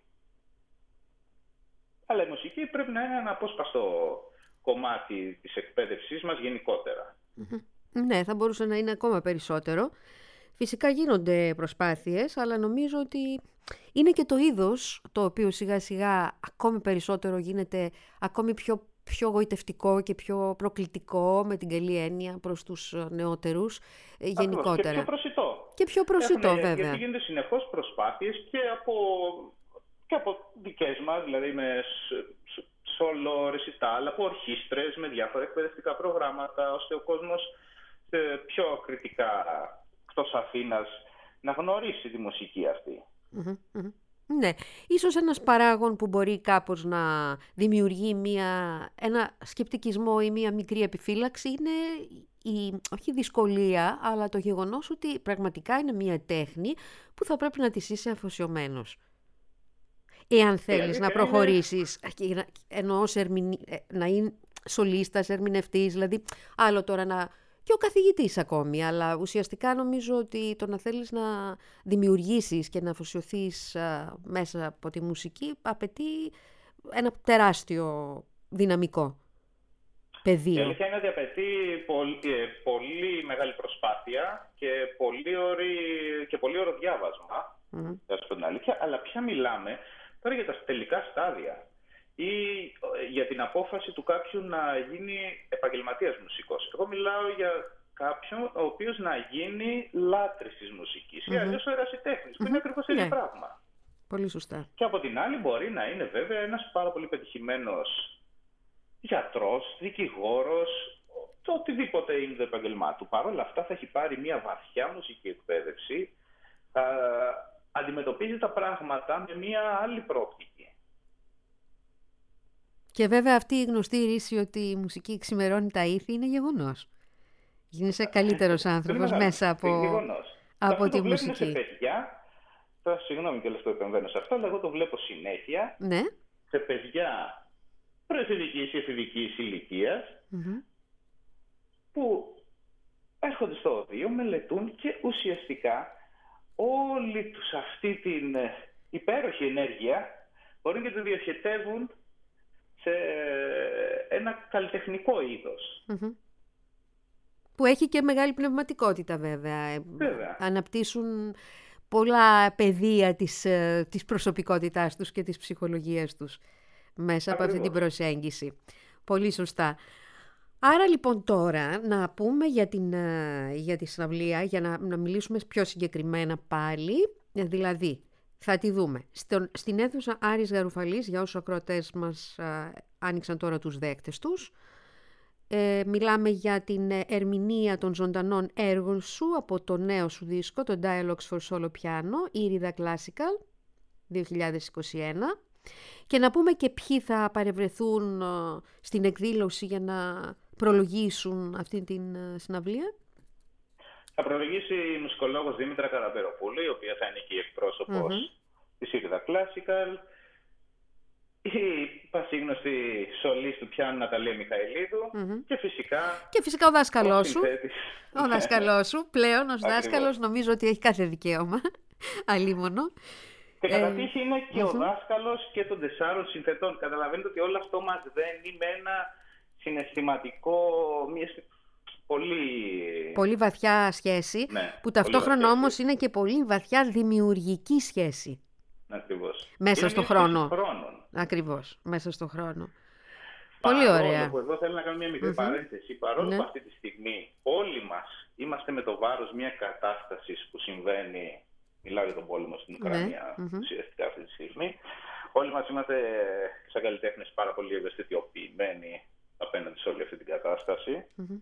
Αλλά η μουσική πρέπει να είναι ένα απόσπαστο κομμάτι της εκπαίδευσής μας γενικότερα. Ναι, θα μπορούσε να είναι ακόμα περισσότερο. Φυσικά γίνονται προσπάθειες, αλλά νομίζω ότι είναι και το είδος το οποίο σιγά σιγά ακόμη περισσότερο γίνεται ακόμη πιο, πιο γοητευτικό και πιο προκλητικό, με την καλή έννοια, προς τους νεότερους γενικότερα. Και πιο προσιτό. Και πιο προσιτό, Έχουν, βέβαια. Γιατί γίνονται συνεχώς προσπάθειες και από, και από δικές μας, δηλαδή με solo recital, από ορχήστρες, με διάφορα εκπαιδευτικά προγράμματα, ώστε ο κόσμος πιο κριτικά εκτός Αθήνας να γνωρίσει τη μουσική αυτή. Mm-hmm, mm-hmm. Ναι, ίσως ένας παράγων που μπορεί κάπως να δημιουργεί μια, ένα σκεπτικισμό ή μια μικρή επιφύλαξη είναι η, όχι η δυσκολία, αλλά το γεγονός ότι πραγματικά είναι μια τέχνη που θα πρέπει να της είσαι αφοσιωμένος. Εάν θέλεις να προχωρήσεις, είναι... εννοώ ερμηνε... να είναι σολίστας, ερμηνευτής, δηλαδή άλλο τώρα να... και ο καθηγητής ακόμη, αλλά ουσιαστικά νομίζω ότι το να θέλεις να δημιουργήσεις και να αφοσιωθείς α, μέσα από τη μουσική απαιτεί ένα τεράστιο δυναμικό πεδίο. Η αλήθεια είναι ότι απαιτεί πολύ, πολύ μεγάλη προσπάθεια και πολύ, ωρι, και πολύ ωραίο διάβασμα, mm. για να σου πω την αλήθεια, αλλά πια μιλάμε τώρα για τα τελικά στάδια ή για την απόφαση του κάποιου να γίνει επαγγελματίας μουσικός. Εγώ μιλάω για κάποιον ο οποίος να γίνει λάτρης της μουσικής mm-hmm. ή αλλιώς ο ερασιτέχνης, mm-hmm. που είναι ακριβώς ίδιο yeah. πράγμα. Πολύ σωστά. Και από την άλλη μπορεί να είναι βέβαια ένας πάρα πολύ πετυχημένος γιατρός, δικηγόρος, το οτιδήποτε είναι το επαγγελμά του. Παρ' όλα αυτά θα έχει πάρει μια βαθιά μουσική εκπαίδευση, θα αντιμετωπίζει τα πράγματα με μια άλλη προοπτική. Και βέβαια αυτή η γνωστή ρίση ότι η μουσική ξημερώνει τα ήθη είναι γεγονός. Γίνεσαι καλύτερος άνθρωπος μέσα από, από τη μουσική. Σε παιδιά, τώρα συγγνώμη κιόλας που επεμβαίνω σε αυτό, αλλά εγώ το βλέπω συνέχεια ναι. σε παιδιά προεφηβικής ή εφηβικής ηλικίας mm-hmm. που έρχονται στο οδείο, μελετούν και ουσιαστικά όλη τους αυτή την υπέροχη ενέργεια μπορεί και τη διοχετεύουν σε ένα καλλιτεχνικό είδος. Mm-hmm. Που έχει και μεγάλη πνευματικότητα βέβαια. Βέβαια. Αναπτύσσουν πολλά πεδία της, της προσωπικότητάς τους και της ψυχολογίας τους μέσα Ακριβώς. από αυτή την προσέγγιση. Πολύ σωστά. Άρα λοιπόν τώρα να πούμε για, την, για τη συναυλία, για να, να μιλήσουμε πιο συγκεκριμένα πάλι, δηλαδή θα τη δούμε στον, στην αίθουσα Άρης Γαρουφαλής, για όσους ακροατές μας α, άνοιξαν τώρα τους δέκτες τους. Ε, μιλάμε για την ερμηνεία των ζωντανών έργων σου από το νέο σου δίσκο, το Dialogues for Solo Piano, Ήριδα Classical, δύο χιλιάδες είκοσι ένα. Και να πούμε και ποιοι θα παρευρεθούν uh, στην εκδήλωση για να προλογίσουν αυτή την uh, συναυλία. Θα προλογίσει η μουσικολόγος Δήμητρα Καραμπεροπούλου, η οποία θα είναι και η εκπρόσωπος mm-hmm. της Ήριδα Classical, η πασίγνωστη σολής του πιάνου Ναταλία Μιχαηλίδου mm-hmm. και φυσικά... Και φυσικά ο δάσκαλός σου, ο δάσκαλός σου πλέον ως δάσκαλος νομίζω ότι έχει κάθε δικαίωμα, αλίμονο. Και κατά τύχη είναι και mm-hmm. ο δάσκαλος και των τεσσάρων συνθετών. Καταλαβαίνετε ότι όλο αυτό μας δένει με ένα συναισθηματικό, μια πολύ... Πολύ βαθιά σχέση, ναι, που ταυτόχρονα όμως είναι και πολύ βαθιά δημιουργική σχέση. Ακριβώς. Μέσα είναι στον χρόνο. Χρόνων. Ακριβώς, μέσα στον χρόνο. Παρόλο πολύ ωραία. Που εδώ θέλω να κάνω μια μικρή mm-hmm. παρένθεση. Παρόλο ναι. που αυτή τη στιγμή όλοι μας είμαστε με το βάρος μια κατάστασης που συμβαίνει. Μιλάω για τον πόλεμο στην Ουκρανία, ναι. mm-hmm. ουσιαστικά αυτή τη στιγμή. Όλοι μας είμαστε σαν καλλιτέχνες πάρα πολύ ευαισθητοποιημένοι απέναντι σε όλη αυτή την κατάσταση. Mm-hmm.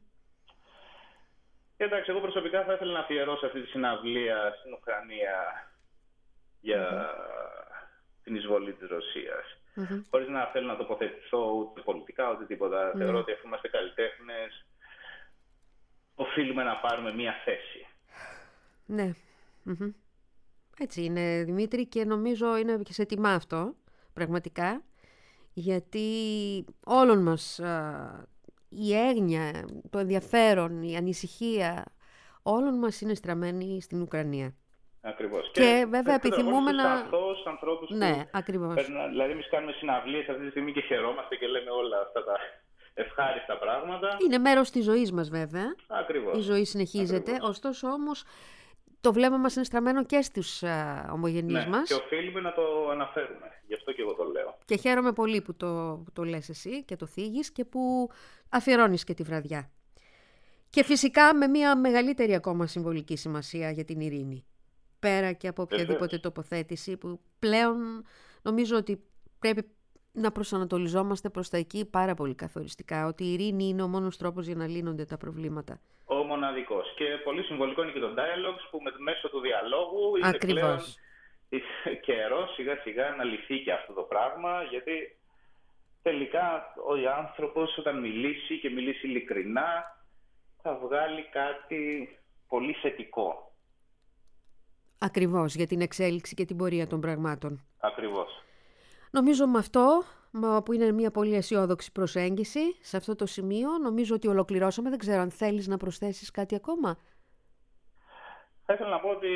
Και εντάξει, εγώ προσωπικά θα ήθελα να αφιερώσω αυτή τη συναυλία στην Ουκρανία για mm-hmm. την εισβολή της Ρωσίας. Mm-hmm. Χωρίς να θέλω να τοποθετηθώ ούτε πολιτικά ούτε τίποτα. Mm-hmm. Θεωρώ ότι αφού είμαστε καλλιτέχνες, οφείλουμε να πάρουμε μία θέση. Ναι. Mm-hmm. Έτσι είναι, Δημήτρη, και νομίζω είναι και σε τιμά αυτό, πραγματικά, γιατί όλων μας α, η έγνοια, το ενδιαφέρον, η ανησυχία όλων μας είναι στραμμένη στην Ουκρανία. Ακριβώς. Και, και βέβαια επιθυμούμε να... Αθώους ανθρώπους ναι, που ακριβώς. Περνά, δηλαδή εμείς κάνουμε συναυλίες αυτή τη στιγμή και χαιρόμαστε και λέμε όλα αυτά τα ευχάριστα πράγματα. Είναι μέρος της ζωής μας βέβαια. Ακριβώς. Η ζωή συνεχίζεται, Ακριβώς. Ωστόσο όμως το βλέμμα μας είναι στραμμένο και στους α, ομογενείς ναι, μας. Και οφείλουμε να το αναφέρουμε. Γι' αυτό και εγώ το λέω. Και χαίρομαι πολύ που το, που το λες εσύ και το θίγεις και που αφιερώνεις και τη βραδιά. Και φυσικά με μια μεγαλύτερη ακόμα συμβολική σημασία για την ειρήνη. Πέρα και από οποιαδήποτε Βεβαίως. τοποθέτηση που πλέον νομίζω ότι πρέπει να προσανατολιζόμαστε προς τα εκεί πάρα πολύ καθοριστικά. Ότι η ειρήνη είναι ο μόνος τρόπος για να λύνονται τα προβλήματα. Ο μοναδικός. Και πολύ συμβολικό είναι και το dialogues που με, μέσω του διαλόγου είναι Ακριβώς. πλέον καιρό σιγά σιγά να λυθεί και αυτό το πράγμα, γιατί τελικά ο άνθρωπος όταν μιλήσει και μιλήσει ειλικρινά θα βγάλει κάτι πολύ θετικό. Ακριβώς, για την εξέλιξη και την πορεία των πραγμάτων. Ακριβώς. Νομίζω με αυτό, που είναι μια πολύ αισιόδοξη προσέγγιση, σε αυτό το σημείο, νομίζω ότι ολοκληρώσαμε. Δεν ξέρω αν θέλεις να προσθέσεις κάτι ακόμα. Θα ήθελα να πω ότι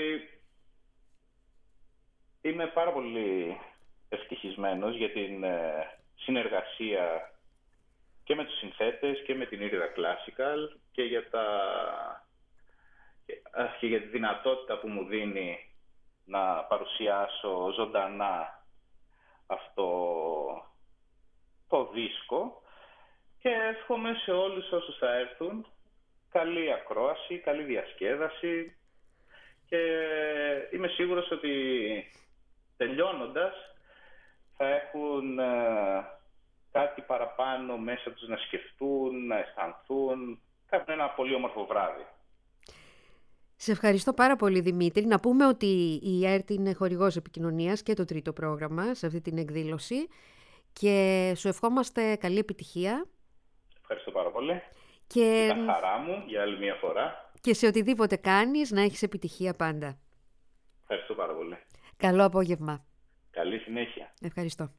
είμαι πάρα πολύ ευτυχισμένος για την συνεργασία και με τους συνθέτες και με την Ήριδα Classical και για, τα... και για τη δυνατότητα που μου δίνει να παρουσιάσω ζωντανά αυτό το δίσκο, και εύχομαι σε όλους όσους θα έρθουν καλή ακρόαση, καλή διασκέδαση, και είμαι σίγουρος ότι τελειώνοντας θα έχουν ε, κάτι παραπάνω μέσα τους να σκεφτούν, να αισθανθούν. Θα έχουν ένα πολύ όμορφο βράδυ. Σε ευχαριστώ πάρα πολύ, Δημήτρη. Να πούμε ότι η ΕΡΤ είναι χορηγός επικοινωνίας και το τρίτο πρόγραμμα σε αυτή την εκδήλωση και σου ευχόμαστε καλή επιτυχία. Ευχαριστώ πάρα πολύ. Και... Ήταν χαρά μου για άλλη μια φορά. Και σε οτιδήποτε κάνεις να έχεις επιτυχία πάντα. Ευχαριστώ πάρα πολύ. Καλό απόγευμα. Καλή συνέχεια. Ευχαριστώ.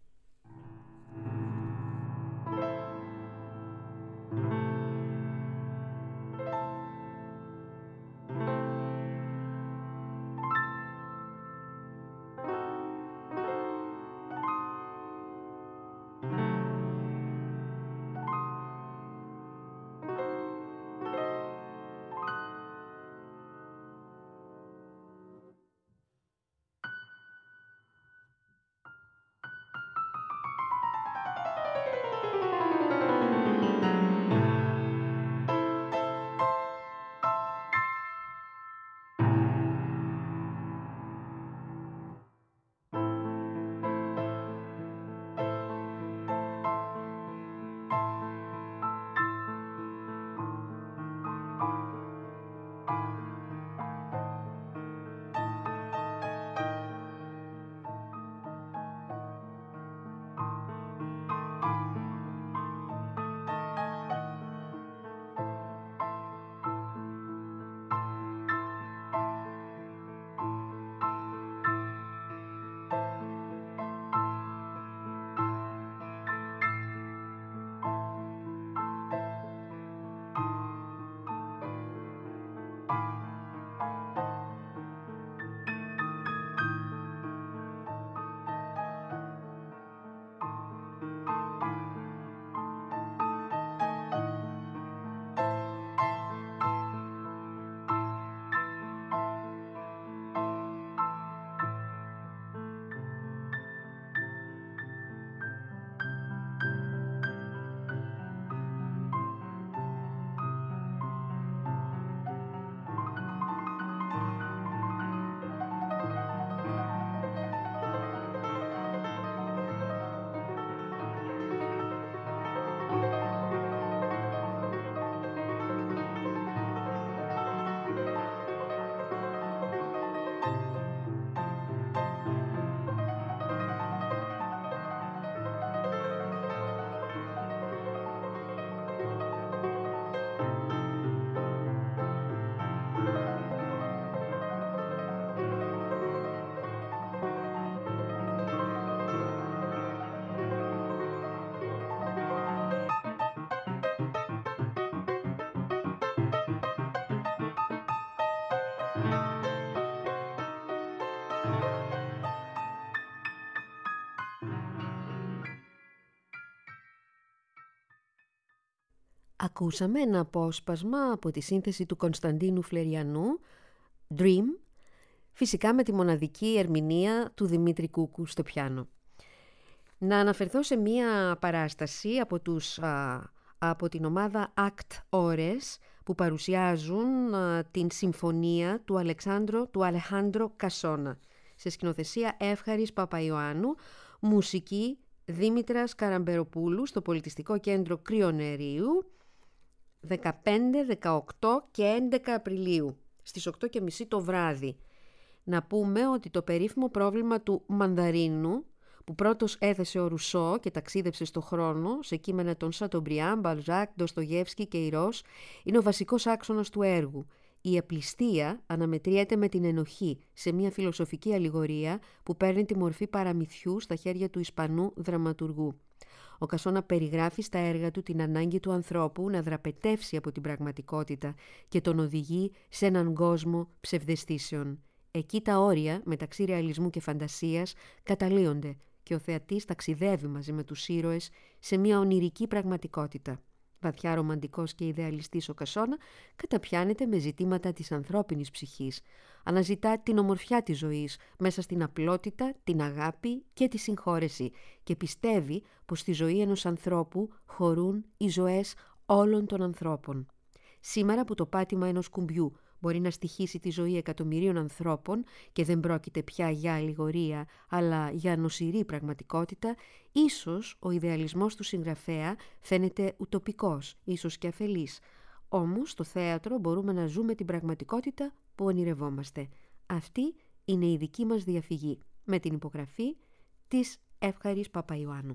Ακούσαμε ένα απόσπασμα από τη σύνθεση του Κωνσταντίνου Φλεριανού, Dream, φυσικά με τη μοναδική ερμηνεία του Δημήτρη Κούκου στο πιάνο. Να αναφερθώ σε μία παράσταση από, τους, α, από την ομάδα Act Ores που παρουσιάζουν α, την συμφωνία του Αλεξάνδρο, του Αλεχάνδρο Κασόνα σε σκηνοθεσία Εύχαρης Παπαϊωάννου, μουσική Δήμητρας Καραμπεροπούλου στο Πολιτιστικό Κέντρο Κρυονερίου δεκαπέντε, δεκαοκτώ και έντεκα Απριλίου στις οκτώ και μισή το βράδυ. Να πούμε ότι το περίφημο πρόβλημα του Μανδαρίνου που πρώτος έθεσε ο Ρουσό και ταξίδεψε στο χρόνο σε κείμενα των Σατομπριάν, Μπαλζάκ, Ντοστογεύσκι και Ιρός είναι ο βασικός άξονας του έργου. Η απληστία αναμετριέται με την ενοχή σε μια φιλοσοφική αλληγορία που παίρνει τη μορφή παραμυθιού στα χέρια του Ισπανού δραματουργού. Ο Κασόνα περιγράφει στα έργα του την ανάγκη του ανθρώπου να δραπετεύσει από την πραγματικότητα και τον οδηγεί σε έναν κόσμο ψευδαισθήσεων. Εκεί τα όρια μεταξύ ρεαλισμού και φαντασίας καταλύονται και ο θεατής ταξιδεύει μαζί με τους ήρωες σε μια ονειρική πραγματικότητα. Βαθιά ρομαντικός και ιδεαλιστής ο Κασόνα καταπιάνεται με ζητήματα της ανθρώπινης ψυχής. Αναζητά την ομορφιά της ζωής μέσα στην απλότητα, την αγάπη και τη συγχώρεση και πιστεύει πως στη ζωή ενός ανθρώπου χωρούν οι ζωές όλων των ανθρώπων. Σήμερα που το πάτημα ενός κουμπιού μπορεί να στοιχίσει τη ζωή εκατομμυρίων ανθρώπων και δεν πρόκειται πια για αλληγορία, αλλά για νοσηρή πραγματικότητα, ίσως ο ιδεαλισμός του συγγραφέα φαίνεται ουτοπικός, ίσως και αφελής. Όμως στο θέατρο μπορούμε να ζούμε την πραγματικότητα που ονειρευόμαστε. Αυτή είναι η δική μας διαφυγή, με την υπογραφή της Εύχαρης Παπαϊωάννου.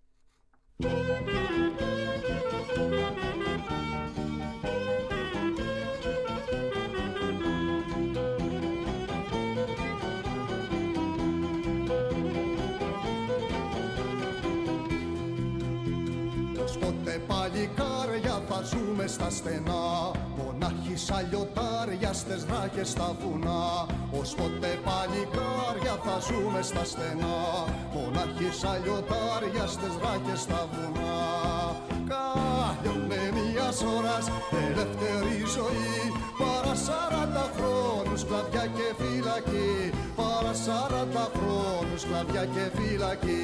Πότε παλικάρια θα ζούμε στα στενά, μονάχοι σαν λιωτάρια στες δράκες στα βουνά. Ως πότε παλικάρια θα ζούμε στα στενά, μονάχοι σαν λιωτάρια στες δράκες στα βουνά. Κάλιονε μιας ώρας ελεύθερη ζωή, παρά σαράντα χρόνους σκλαβιά και φυλακή, παρά σαράντα χρόνους σκλαβιά και φυλακή.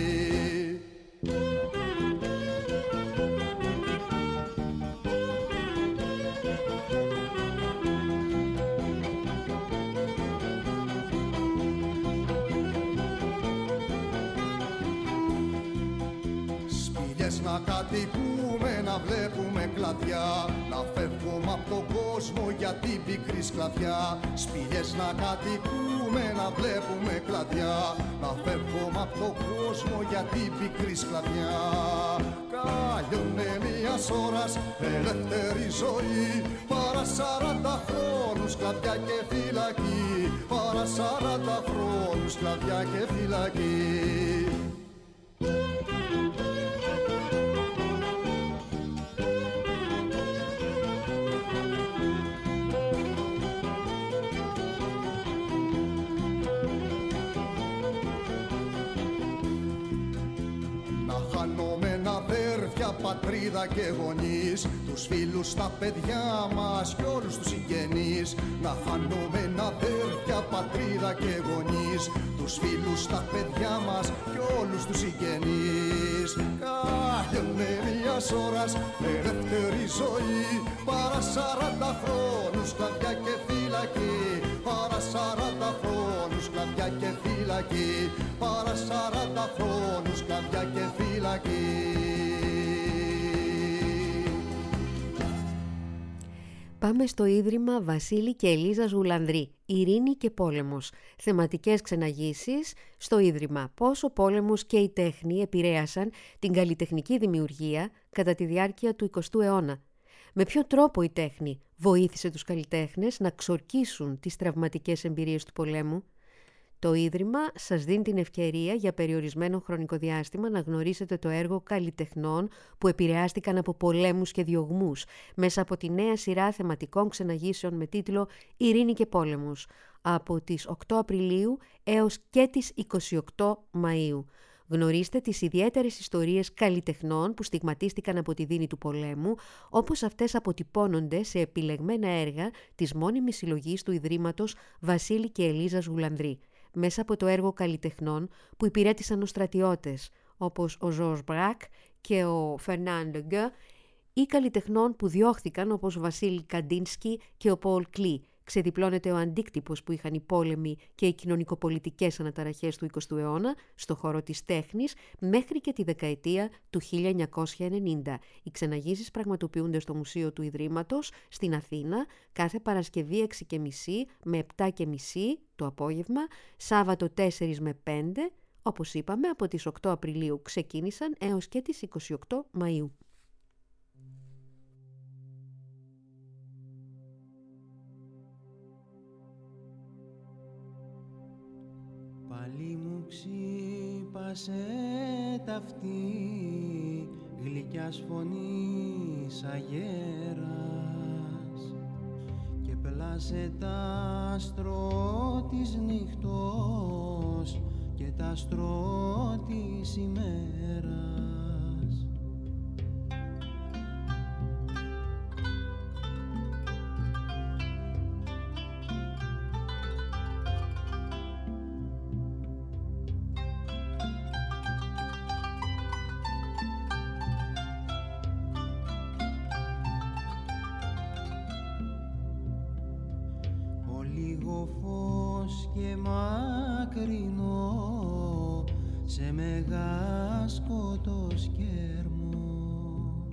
Να κατοικούμε, να βλέπουμε κλαδιά, να φεύγουμε από τον κόσμο για την πικρή σκλαβιά. Σπηλιές να κατοικούμε, να βλέπουμε κλαδιά, να φεύγουμε από τον κόσμο για την πικρή σκλαβιά. Κάλιονε μιας ώρας ελεύθερη ζωή, παρά σαράντα χρόνους σκλαβιά και φυλακή, παρά σαράντα χρόνους σκλαβιά και φυλακή. Πατρίδα και γονείς, τους φίλους, τα παιδιά μας και όλους τους συγγενείς. Να χάνουμε αδέρφια, πατρίδα και γονείς, τους φίλους, τα παιδιά μας και όλους τους συγγενείς. Κάλιονε μιας ώρας ελεύθερη ζωή, παρά σαράντα χρόνους σκλαβιά και φυλακή, παρά σαράντα χρόνους σκλαβιά και φυλακή, παρά σαράντα χρόνους σκλαβιά και φυλακή. Πάμε στο Ίδρυμα Βασίλη και Ελίζα Γουλανδρή, Ειρήνη και πόλεμος. Θεματικές ξεναγήσεις στο Ίδρυμα. Πώς ο πόλεμος και η τέχνη επηρέασαν την καλλιτεχνική δημιουργία κατά τη διάρκεια του εικοστού αιώνα. Με ποιο τρόπο η τέχνη βοήθησε τους καλλιτέχνες να ξορκίσουν τις τραυματικές εμπειρίες του πολέμου. Το Ίδρυμα σας δίνει την ευκαιρία για περιορισμένο χρονικό διάστημα να γνωρίσετε το έργο καλλιτεχνών που επηρεάστηκαν από πολέμους και διωγμούς μέσα από τη νέα σειρά θεματικών ξεναγήσεων με τίτλο «Ειρήνη και πόλεμος» από τις οκτώ Απριλίου έως και τις είκοσι οκτώ Μαΐου. γνωρίστε τις ιδιαίτερες ιστορίες καλλιτεχνών που στιγματίστηκαν από τη δίνη του πολέμου, όπως αυτές αποτυπώνονται σε επιλεγμένα έργα της μόνιμης συλλογής του Ιδρύματος Βασίλη και Ελίζας Γουλανδρή, μέσα από το έργο καλλιτεχνών που υπηρέτησαν ως στρατιώτες, όπως ο Ζορζ Μπρακ και ο Φερνάν Λεγκέ, ή καλλιτεχνών που διώχθηκαν, όπως ο Βασίλη Καντίνσκι και ο Πολ Κλή. Ξεδιπλώνεται ο αντίκτυπος που είχαν οι πόλεμοι και οι κοινωνικοπολιτικές αναταραχές του εικοστού αιώνα στο χώρο της τέχνης μέχρι και τη δεκαετία του χίλια εννιακόσια ενενήντα. Οι ξεναγήσεις πραγματοποιούνται στο Μουσείο του Ιδρύματος στην Αθήνα κάθε Παρασκευή έξι και μισή με επτά και μισή το απόγευμα, Σάββατο τέσσερα με πέντε, όπως είπαμε από τις οκτώ Απριλίου ξεκίνησαν έως και τις είκοσι οκτώ Μαΐου. Πάλι μου ξύπασε ταυτή γλυκιάς φωνής αγέρας και πελάσε τ' άστρο της νύχτος και τ' άστρο της ημέρας. Και μακρινό σε μεγά σκότος κέρμο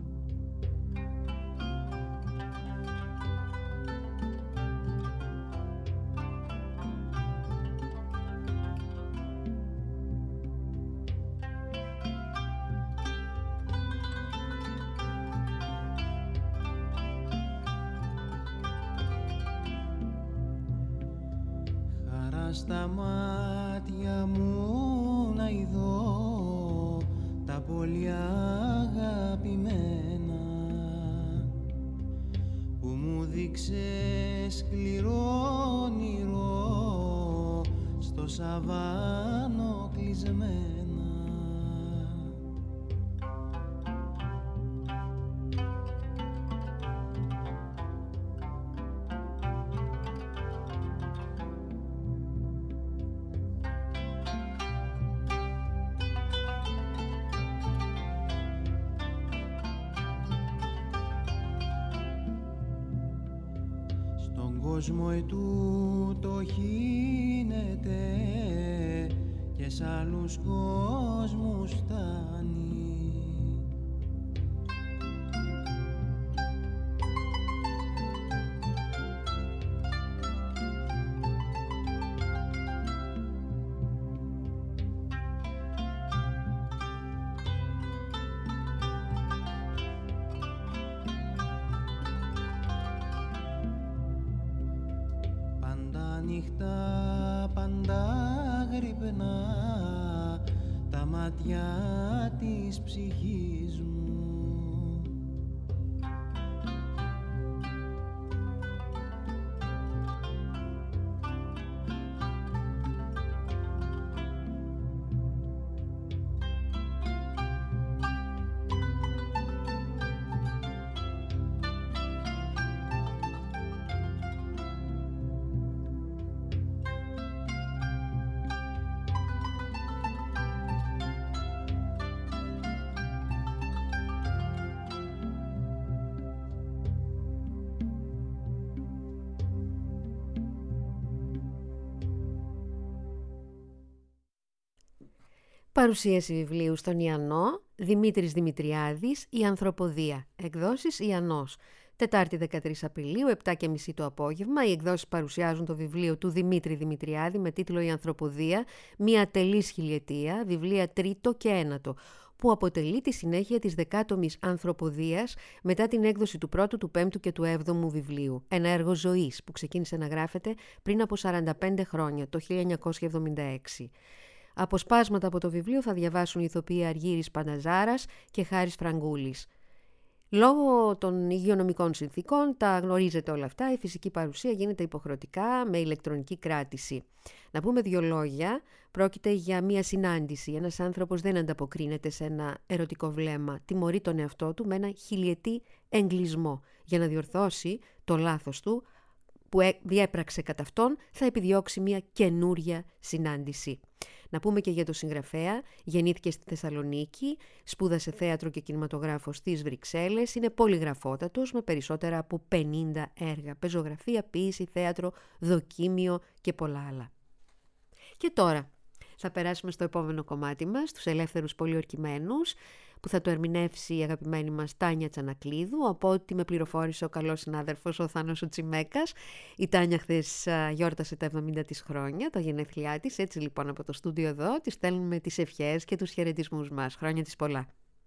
στα μάτια μου να ειδώ τα πολύ αγαπημένα που μου δείξε σκληρό όνειρο στο σαβάνο κλεισμένα. Κόσμο ετούτο χύνεται και σ' άλλους κόσμους φτάνει. Νύχτα πάντα γρυπνά τα μάτια της ψυχής μου. Παρουσίαση βιβλίου στον Ιαννό, Δημήτρης Δημητριάδης, «Η Ανθρωποδία», εκδόσεις Ιαννός. Τετάρτη δεκατρείς Απριλίου, επτά και μισή το απόγευμα. Οι εκδόσεις παρουσιάζουν το βιβλίο του Δημήτρη Δημητριάδη με τίτλο «Η Ανθρωποδία, μια ατελής χιλιετία», βιβλία τρίτο και ένατο, που αποτελεί τη συνέχεια της δεκάτομης Ανθρωποδίας μετά την έκδοση του πρώτου, του πέμπτου και του έβδομου βιβλίου. Ένα έργο ζωής που ξεκίνησε να γράφεται πριν από σαράντα πέντε χρόνια, το χίλια εννιακόσια εβδομήντα έξι. Αποσπάσματα από το βιβλίο θα διαβάσουν οι ηθοποιοί Αργύρης Παναζάρας και Χάρης Φραγκούλης. Λόγω των υγειονομικών συνθήκων, τα γνωρίζετε όλα αυτά, η φυσική παρουσία γίνεται υποχρεωτικά με ηλεκτρονική κράτηση. Να πούμε δύο λόγια, πρόκειται για μία συνάντηση. Ένας άνθρωπος δεν ανταποκρίνεται σε ένα ερωτικό βλέμμα. Τιμωρεί τον εαυτό του με ένα χιλιετή εγκλισμό. Για να διορθώσει το λάθος του που διέπραξε κατά αυτόν, θα επιδιώξει μία καινούρια συνάντηση. Να πούμε και για το συγγραφέα, γεννήθηκε στη Θεσσαλονίκη, σπούδασε θέατρο και κινηματογράφο στις Βρυξέλλες, είναι πολυγραφότατος με περισσότερα από πενήντα έργα, πεζογραφία, ποίηση, θέατρο, δοκίμιο και πολλά άλλα. Και τώρα θα περάσουμε στο επόμενο κομμάτι μας, τους ελεύθερους πολιορκημένους, που θα το ερμηνεύσει η αγαπημένη μας Τάνια Τσανακλείδου, από ό,τι με πληροφόρησε ο καλός συνάδελφος ο Θάνος ο Τσιμέκας. Η Τάνια χθες γιόρτασε τα εβδομήντα της χρόνια, τα γενέθλιά της, έτσι λοιπόν από το στούντιο εδώ της στέλνουμε τις ευχές και τους χαιρετισμούς μας. Χρόνια της πολλά.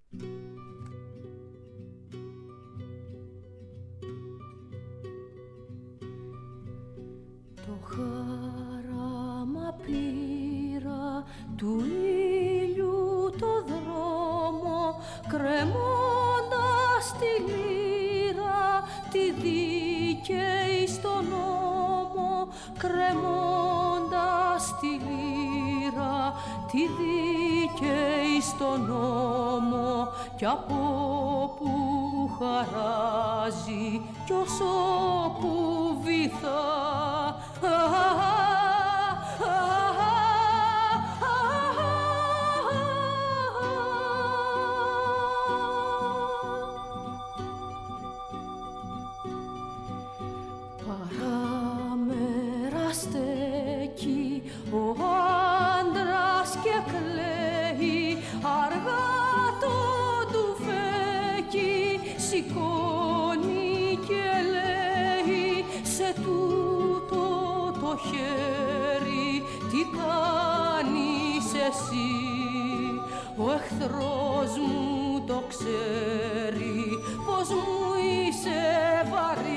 Το χάραμα πήρα του ήλιου το δρόμο, κρεμώντας τη λύρα τη δίκαιη στον νόμο, κρεμώντας τη λύρα τη δίκαιη στον νόμο, κι από που χαράζει κι όσο που βυθά. Παράμερα στέκει ο άντρας και κλαίει, αργά το ντουφέκι σηκώνει και λέει, σε τούτο το χέρι τι κάνεις εσύ? Ο εχθρός μου το ξέρει πως μου είσαι βαρύ.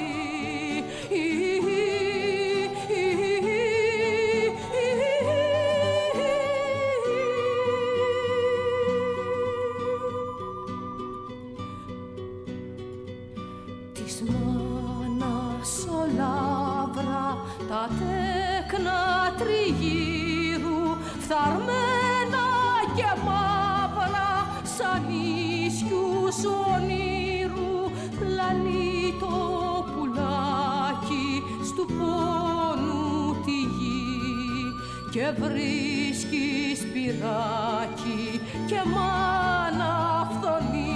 Της μάνας ο λαύρα τα τέκνα τριγύρου, φθαρμένα και μαύρα σαν ίσιους ονείρου, πλανεί το πουλάκι στου πόνου τη γη και βρίσκει σπυράκι και μάνα φθονεί.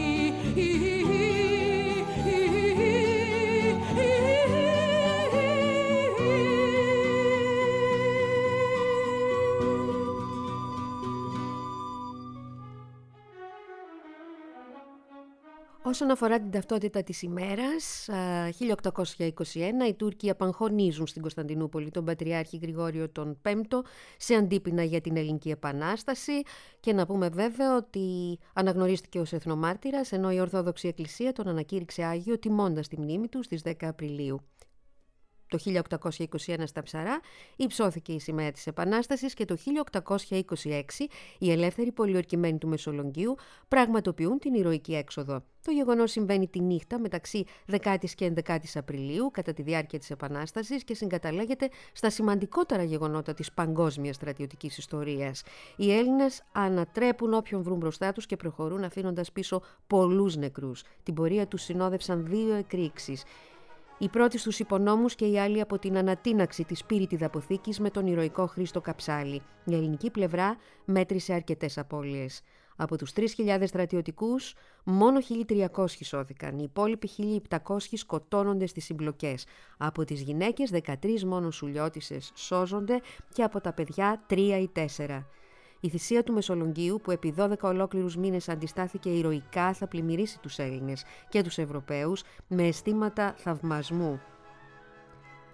Όσον αφορά την ταυτότητα της ημέρας, χίλια οκτακόσια είκοσι ένα οι Τούρκοι απαγχωνίζουν στην Κωνσταντινούπολη τον Πατριάρχη Γρηγόριο τον Πέμπτο σε αντίπεινα για την Ελληνική Επανάσταση, και να πούμε βέβαια ότι αναγνωρίστηκε ως εθνομάρτυρας, ενώ η Ορθόδοξη Εκκλησία τον ανακήρυξε Άγιο τιμώντας τη μνήμη του στις δέκα Απριλίου. Το χίλια οκτακόσια είκοσι ένα στα Ψαρά υψώθηκε η σημαία της Επανάστασης και το χίλια οκτακόσια είκοσι έξι οι ελεύθεροι πολιορκημένοι του Μεσολογγίου πραγματοποιούν την ηρωική έξοδο. Το γεγονός συμβαίνει τη νύχτα μεταξύ δεκάτης και ενδεκάτης Απριλίου κατά τη διάρκεια της Επανάστασης και συγκαταλέγεται στα σημαντικότερα γεγονότα της παγκόσμιας στρατιωτικής ιστορίας. Οι Έλληνες ανατρέπουν όποιον βρουν μπροστά τους και προχωρούν αφήνοντας πίσω πολλούς νεκρούς. Την πορεία τους συνόδευσαν δύο εκρήξεις. Οι πρώτοι στους υπονόμους και οι άλλοι από την ανατείναξη της πύρητης αποθήκης με τον ηρωικό Χρήστο Καψάλη. Η ελληνική πλευρά μέτρησε αρκετές απώλειες. Από τους τρεις χιλιάδες στρατιωτικούς, μόνο χίλια τριακόσιοι σώθηκαν. Οι υπόλοιποι χίλια επτακόσιοι σκοτώνονται στις συμπλοκές. Από τις γυναίκες, δεκατρείς μόνο σουλιώτισσες σώζονται και από τα παιδιά τρία ή τέσσερα. Η θυσία του Μεσολογγίου, που επί δώδεκα ολόκληρους μήνες αντιστάθηκε ηρωικά, θα πλημμυρίσει τους Έλληνες και τους Ευρωπαίους με αισθήματα θαυμασμού.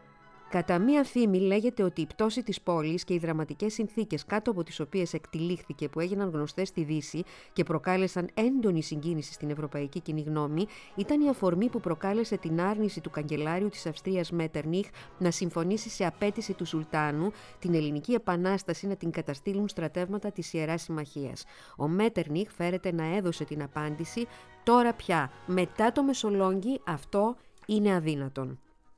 Κατά μία φήμη λέγεται ότι η πτώση της πόλης και οι δραματικές συνθήκες κάτω από τις οποίες εκτυλίχθηκε, που έγιναν γνωστές στη Δύση και προκάλεσαν έντονη συγκίνηση στην ευρωπαϊκή κοινή γνώμη, ήταν η αφορμή που προκάλεσε την άρνηση του καγκελάριου της Αυστρίας Μέττερνιχ να συμφωνήσει σε απέτηση του Σουλτάνου την ελληνική επανάσταση να την καταστήλουν στρατεύματα της Ιεράς Συμμαχίας. Ο Μέττερνιχ φέρεται να έδωσε την απάντηση: τώρα πια, μετά το Μεσολόγγι, αυτό είναι αδύνατον.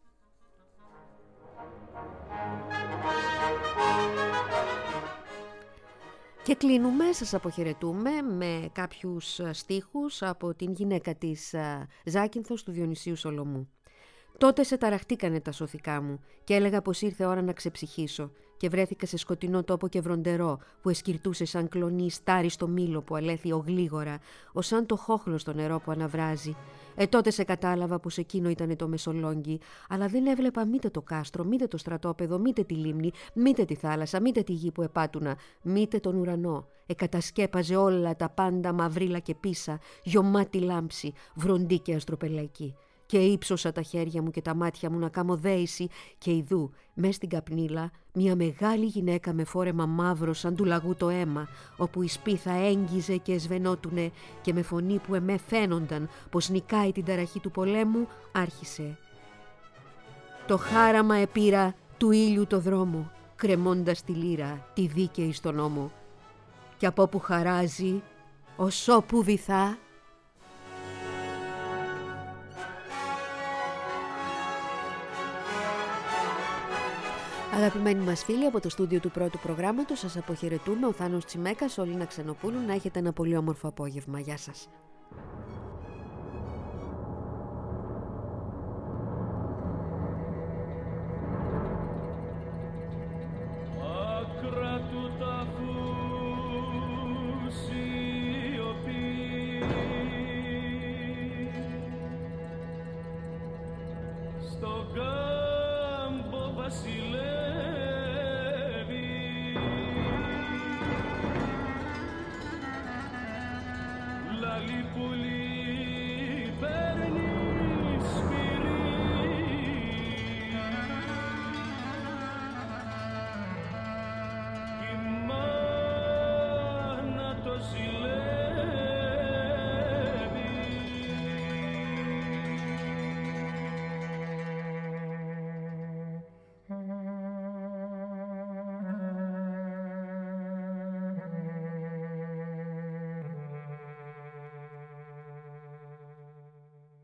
Και κλείνουμε, σας αποχαιρετούμε με κάποιους στίχους από την γυναίκα της Ζάκυνθος του Διονυσίου Σολομού. Τότε σε ταραχτήκανε τα σωθικά μου και έλεγα πως ήρθε ώρα να ξεψυχήσω και βρέθηκα σε σκοτεινό τόπο και βροντερό που εσκυρτούσε σαν κλονί στάρι στο μήλο που αλέθη ογλίγορα, ως σαν το χόχλο στο νερό που αναβράζει. Ε, τότε σε κατάλαβα πως εκείνο ήταν το Μεσολόγγι, αλλά δεν έβλεπα μήτε το κάστρο, μήτε το στρατόπεδο, μήτε τη λίμνη, μήτε τη θάλασσα, μήτε τη γη που επάτουνα, μήτε τον ουρανό. Εκατασκέπαζε όλα τα πάντα μαυρίλα και πίσα, γιωμάτη λάμψη, βροντί και αστροπελαϊκή. Και ύψωσα τα χέρια μου και τα μάτια μου να κάμω δέηση και ιδού, μες στην καπνίλα, μια μεγάλη γυναίκα με φόρεμα μαύρο σαν του λαγού το αίμα, όπου η σπίθα έγγιζε και εσβενότουνε και με φωνή που εμέ φαίνονταν πως νικάει την ταραχή του πολέμου, άρχισε. Το χάραμα επήρα του ήλιου το δρόμο, κρεμώντας τη λύρα, τη δίκαιη στον ώμο. Κι από όπου χαράζει, ως όπου βυθά, αγαπημένοι μας φίλοι, από το στούντιο του πρώτου προγράμματος σας αποχαιρετούμε. Ο Θάνος Τσιμέκας, ο Λίνα Ξενοπούλου. Να έχετε ένα πολύ όμορφο απόγευμα. Γεια σας.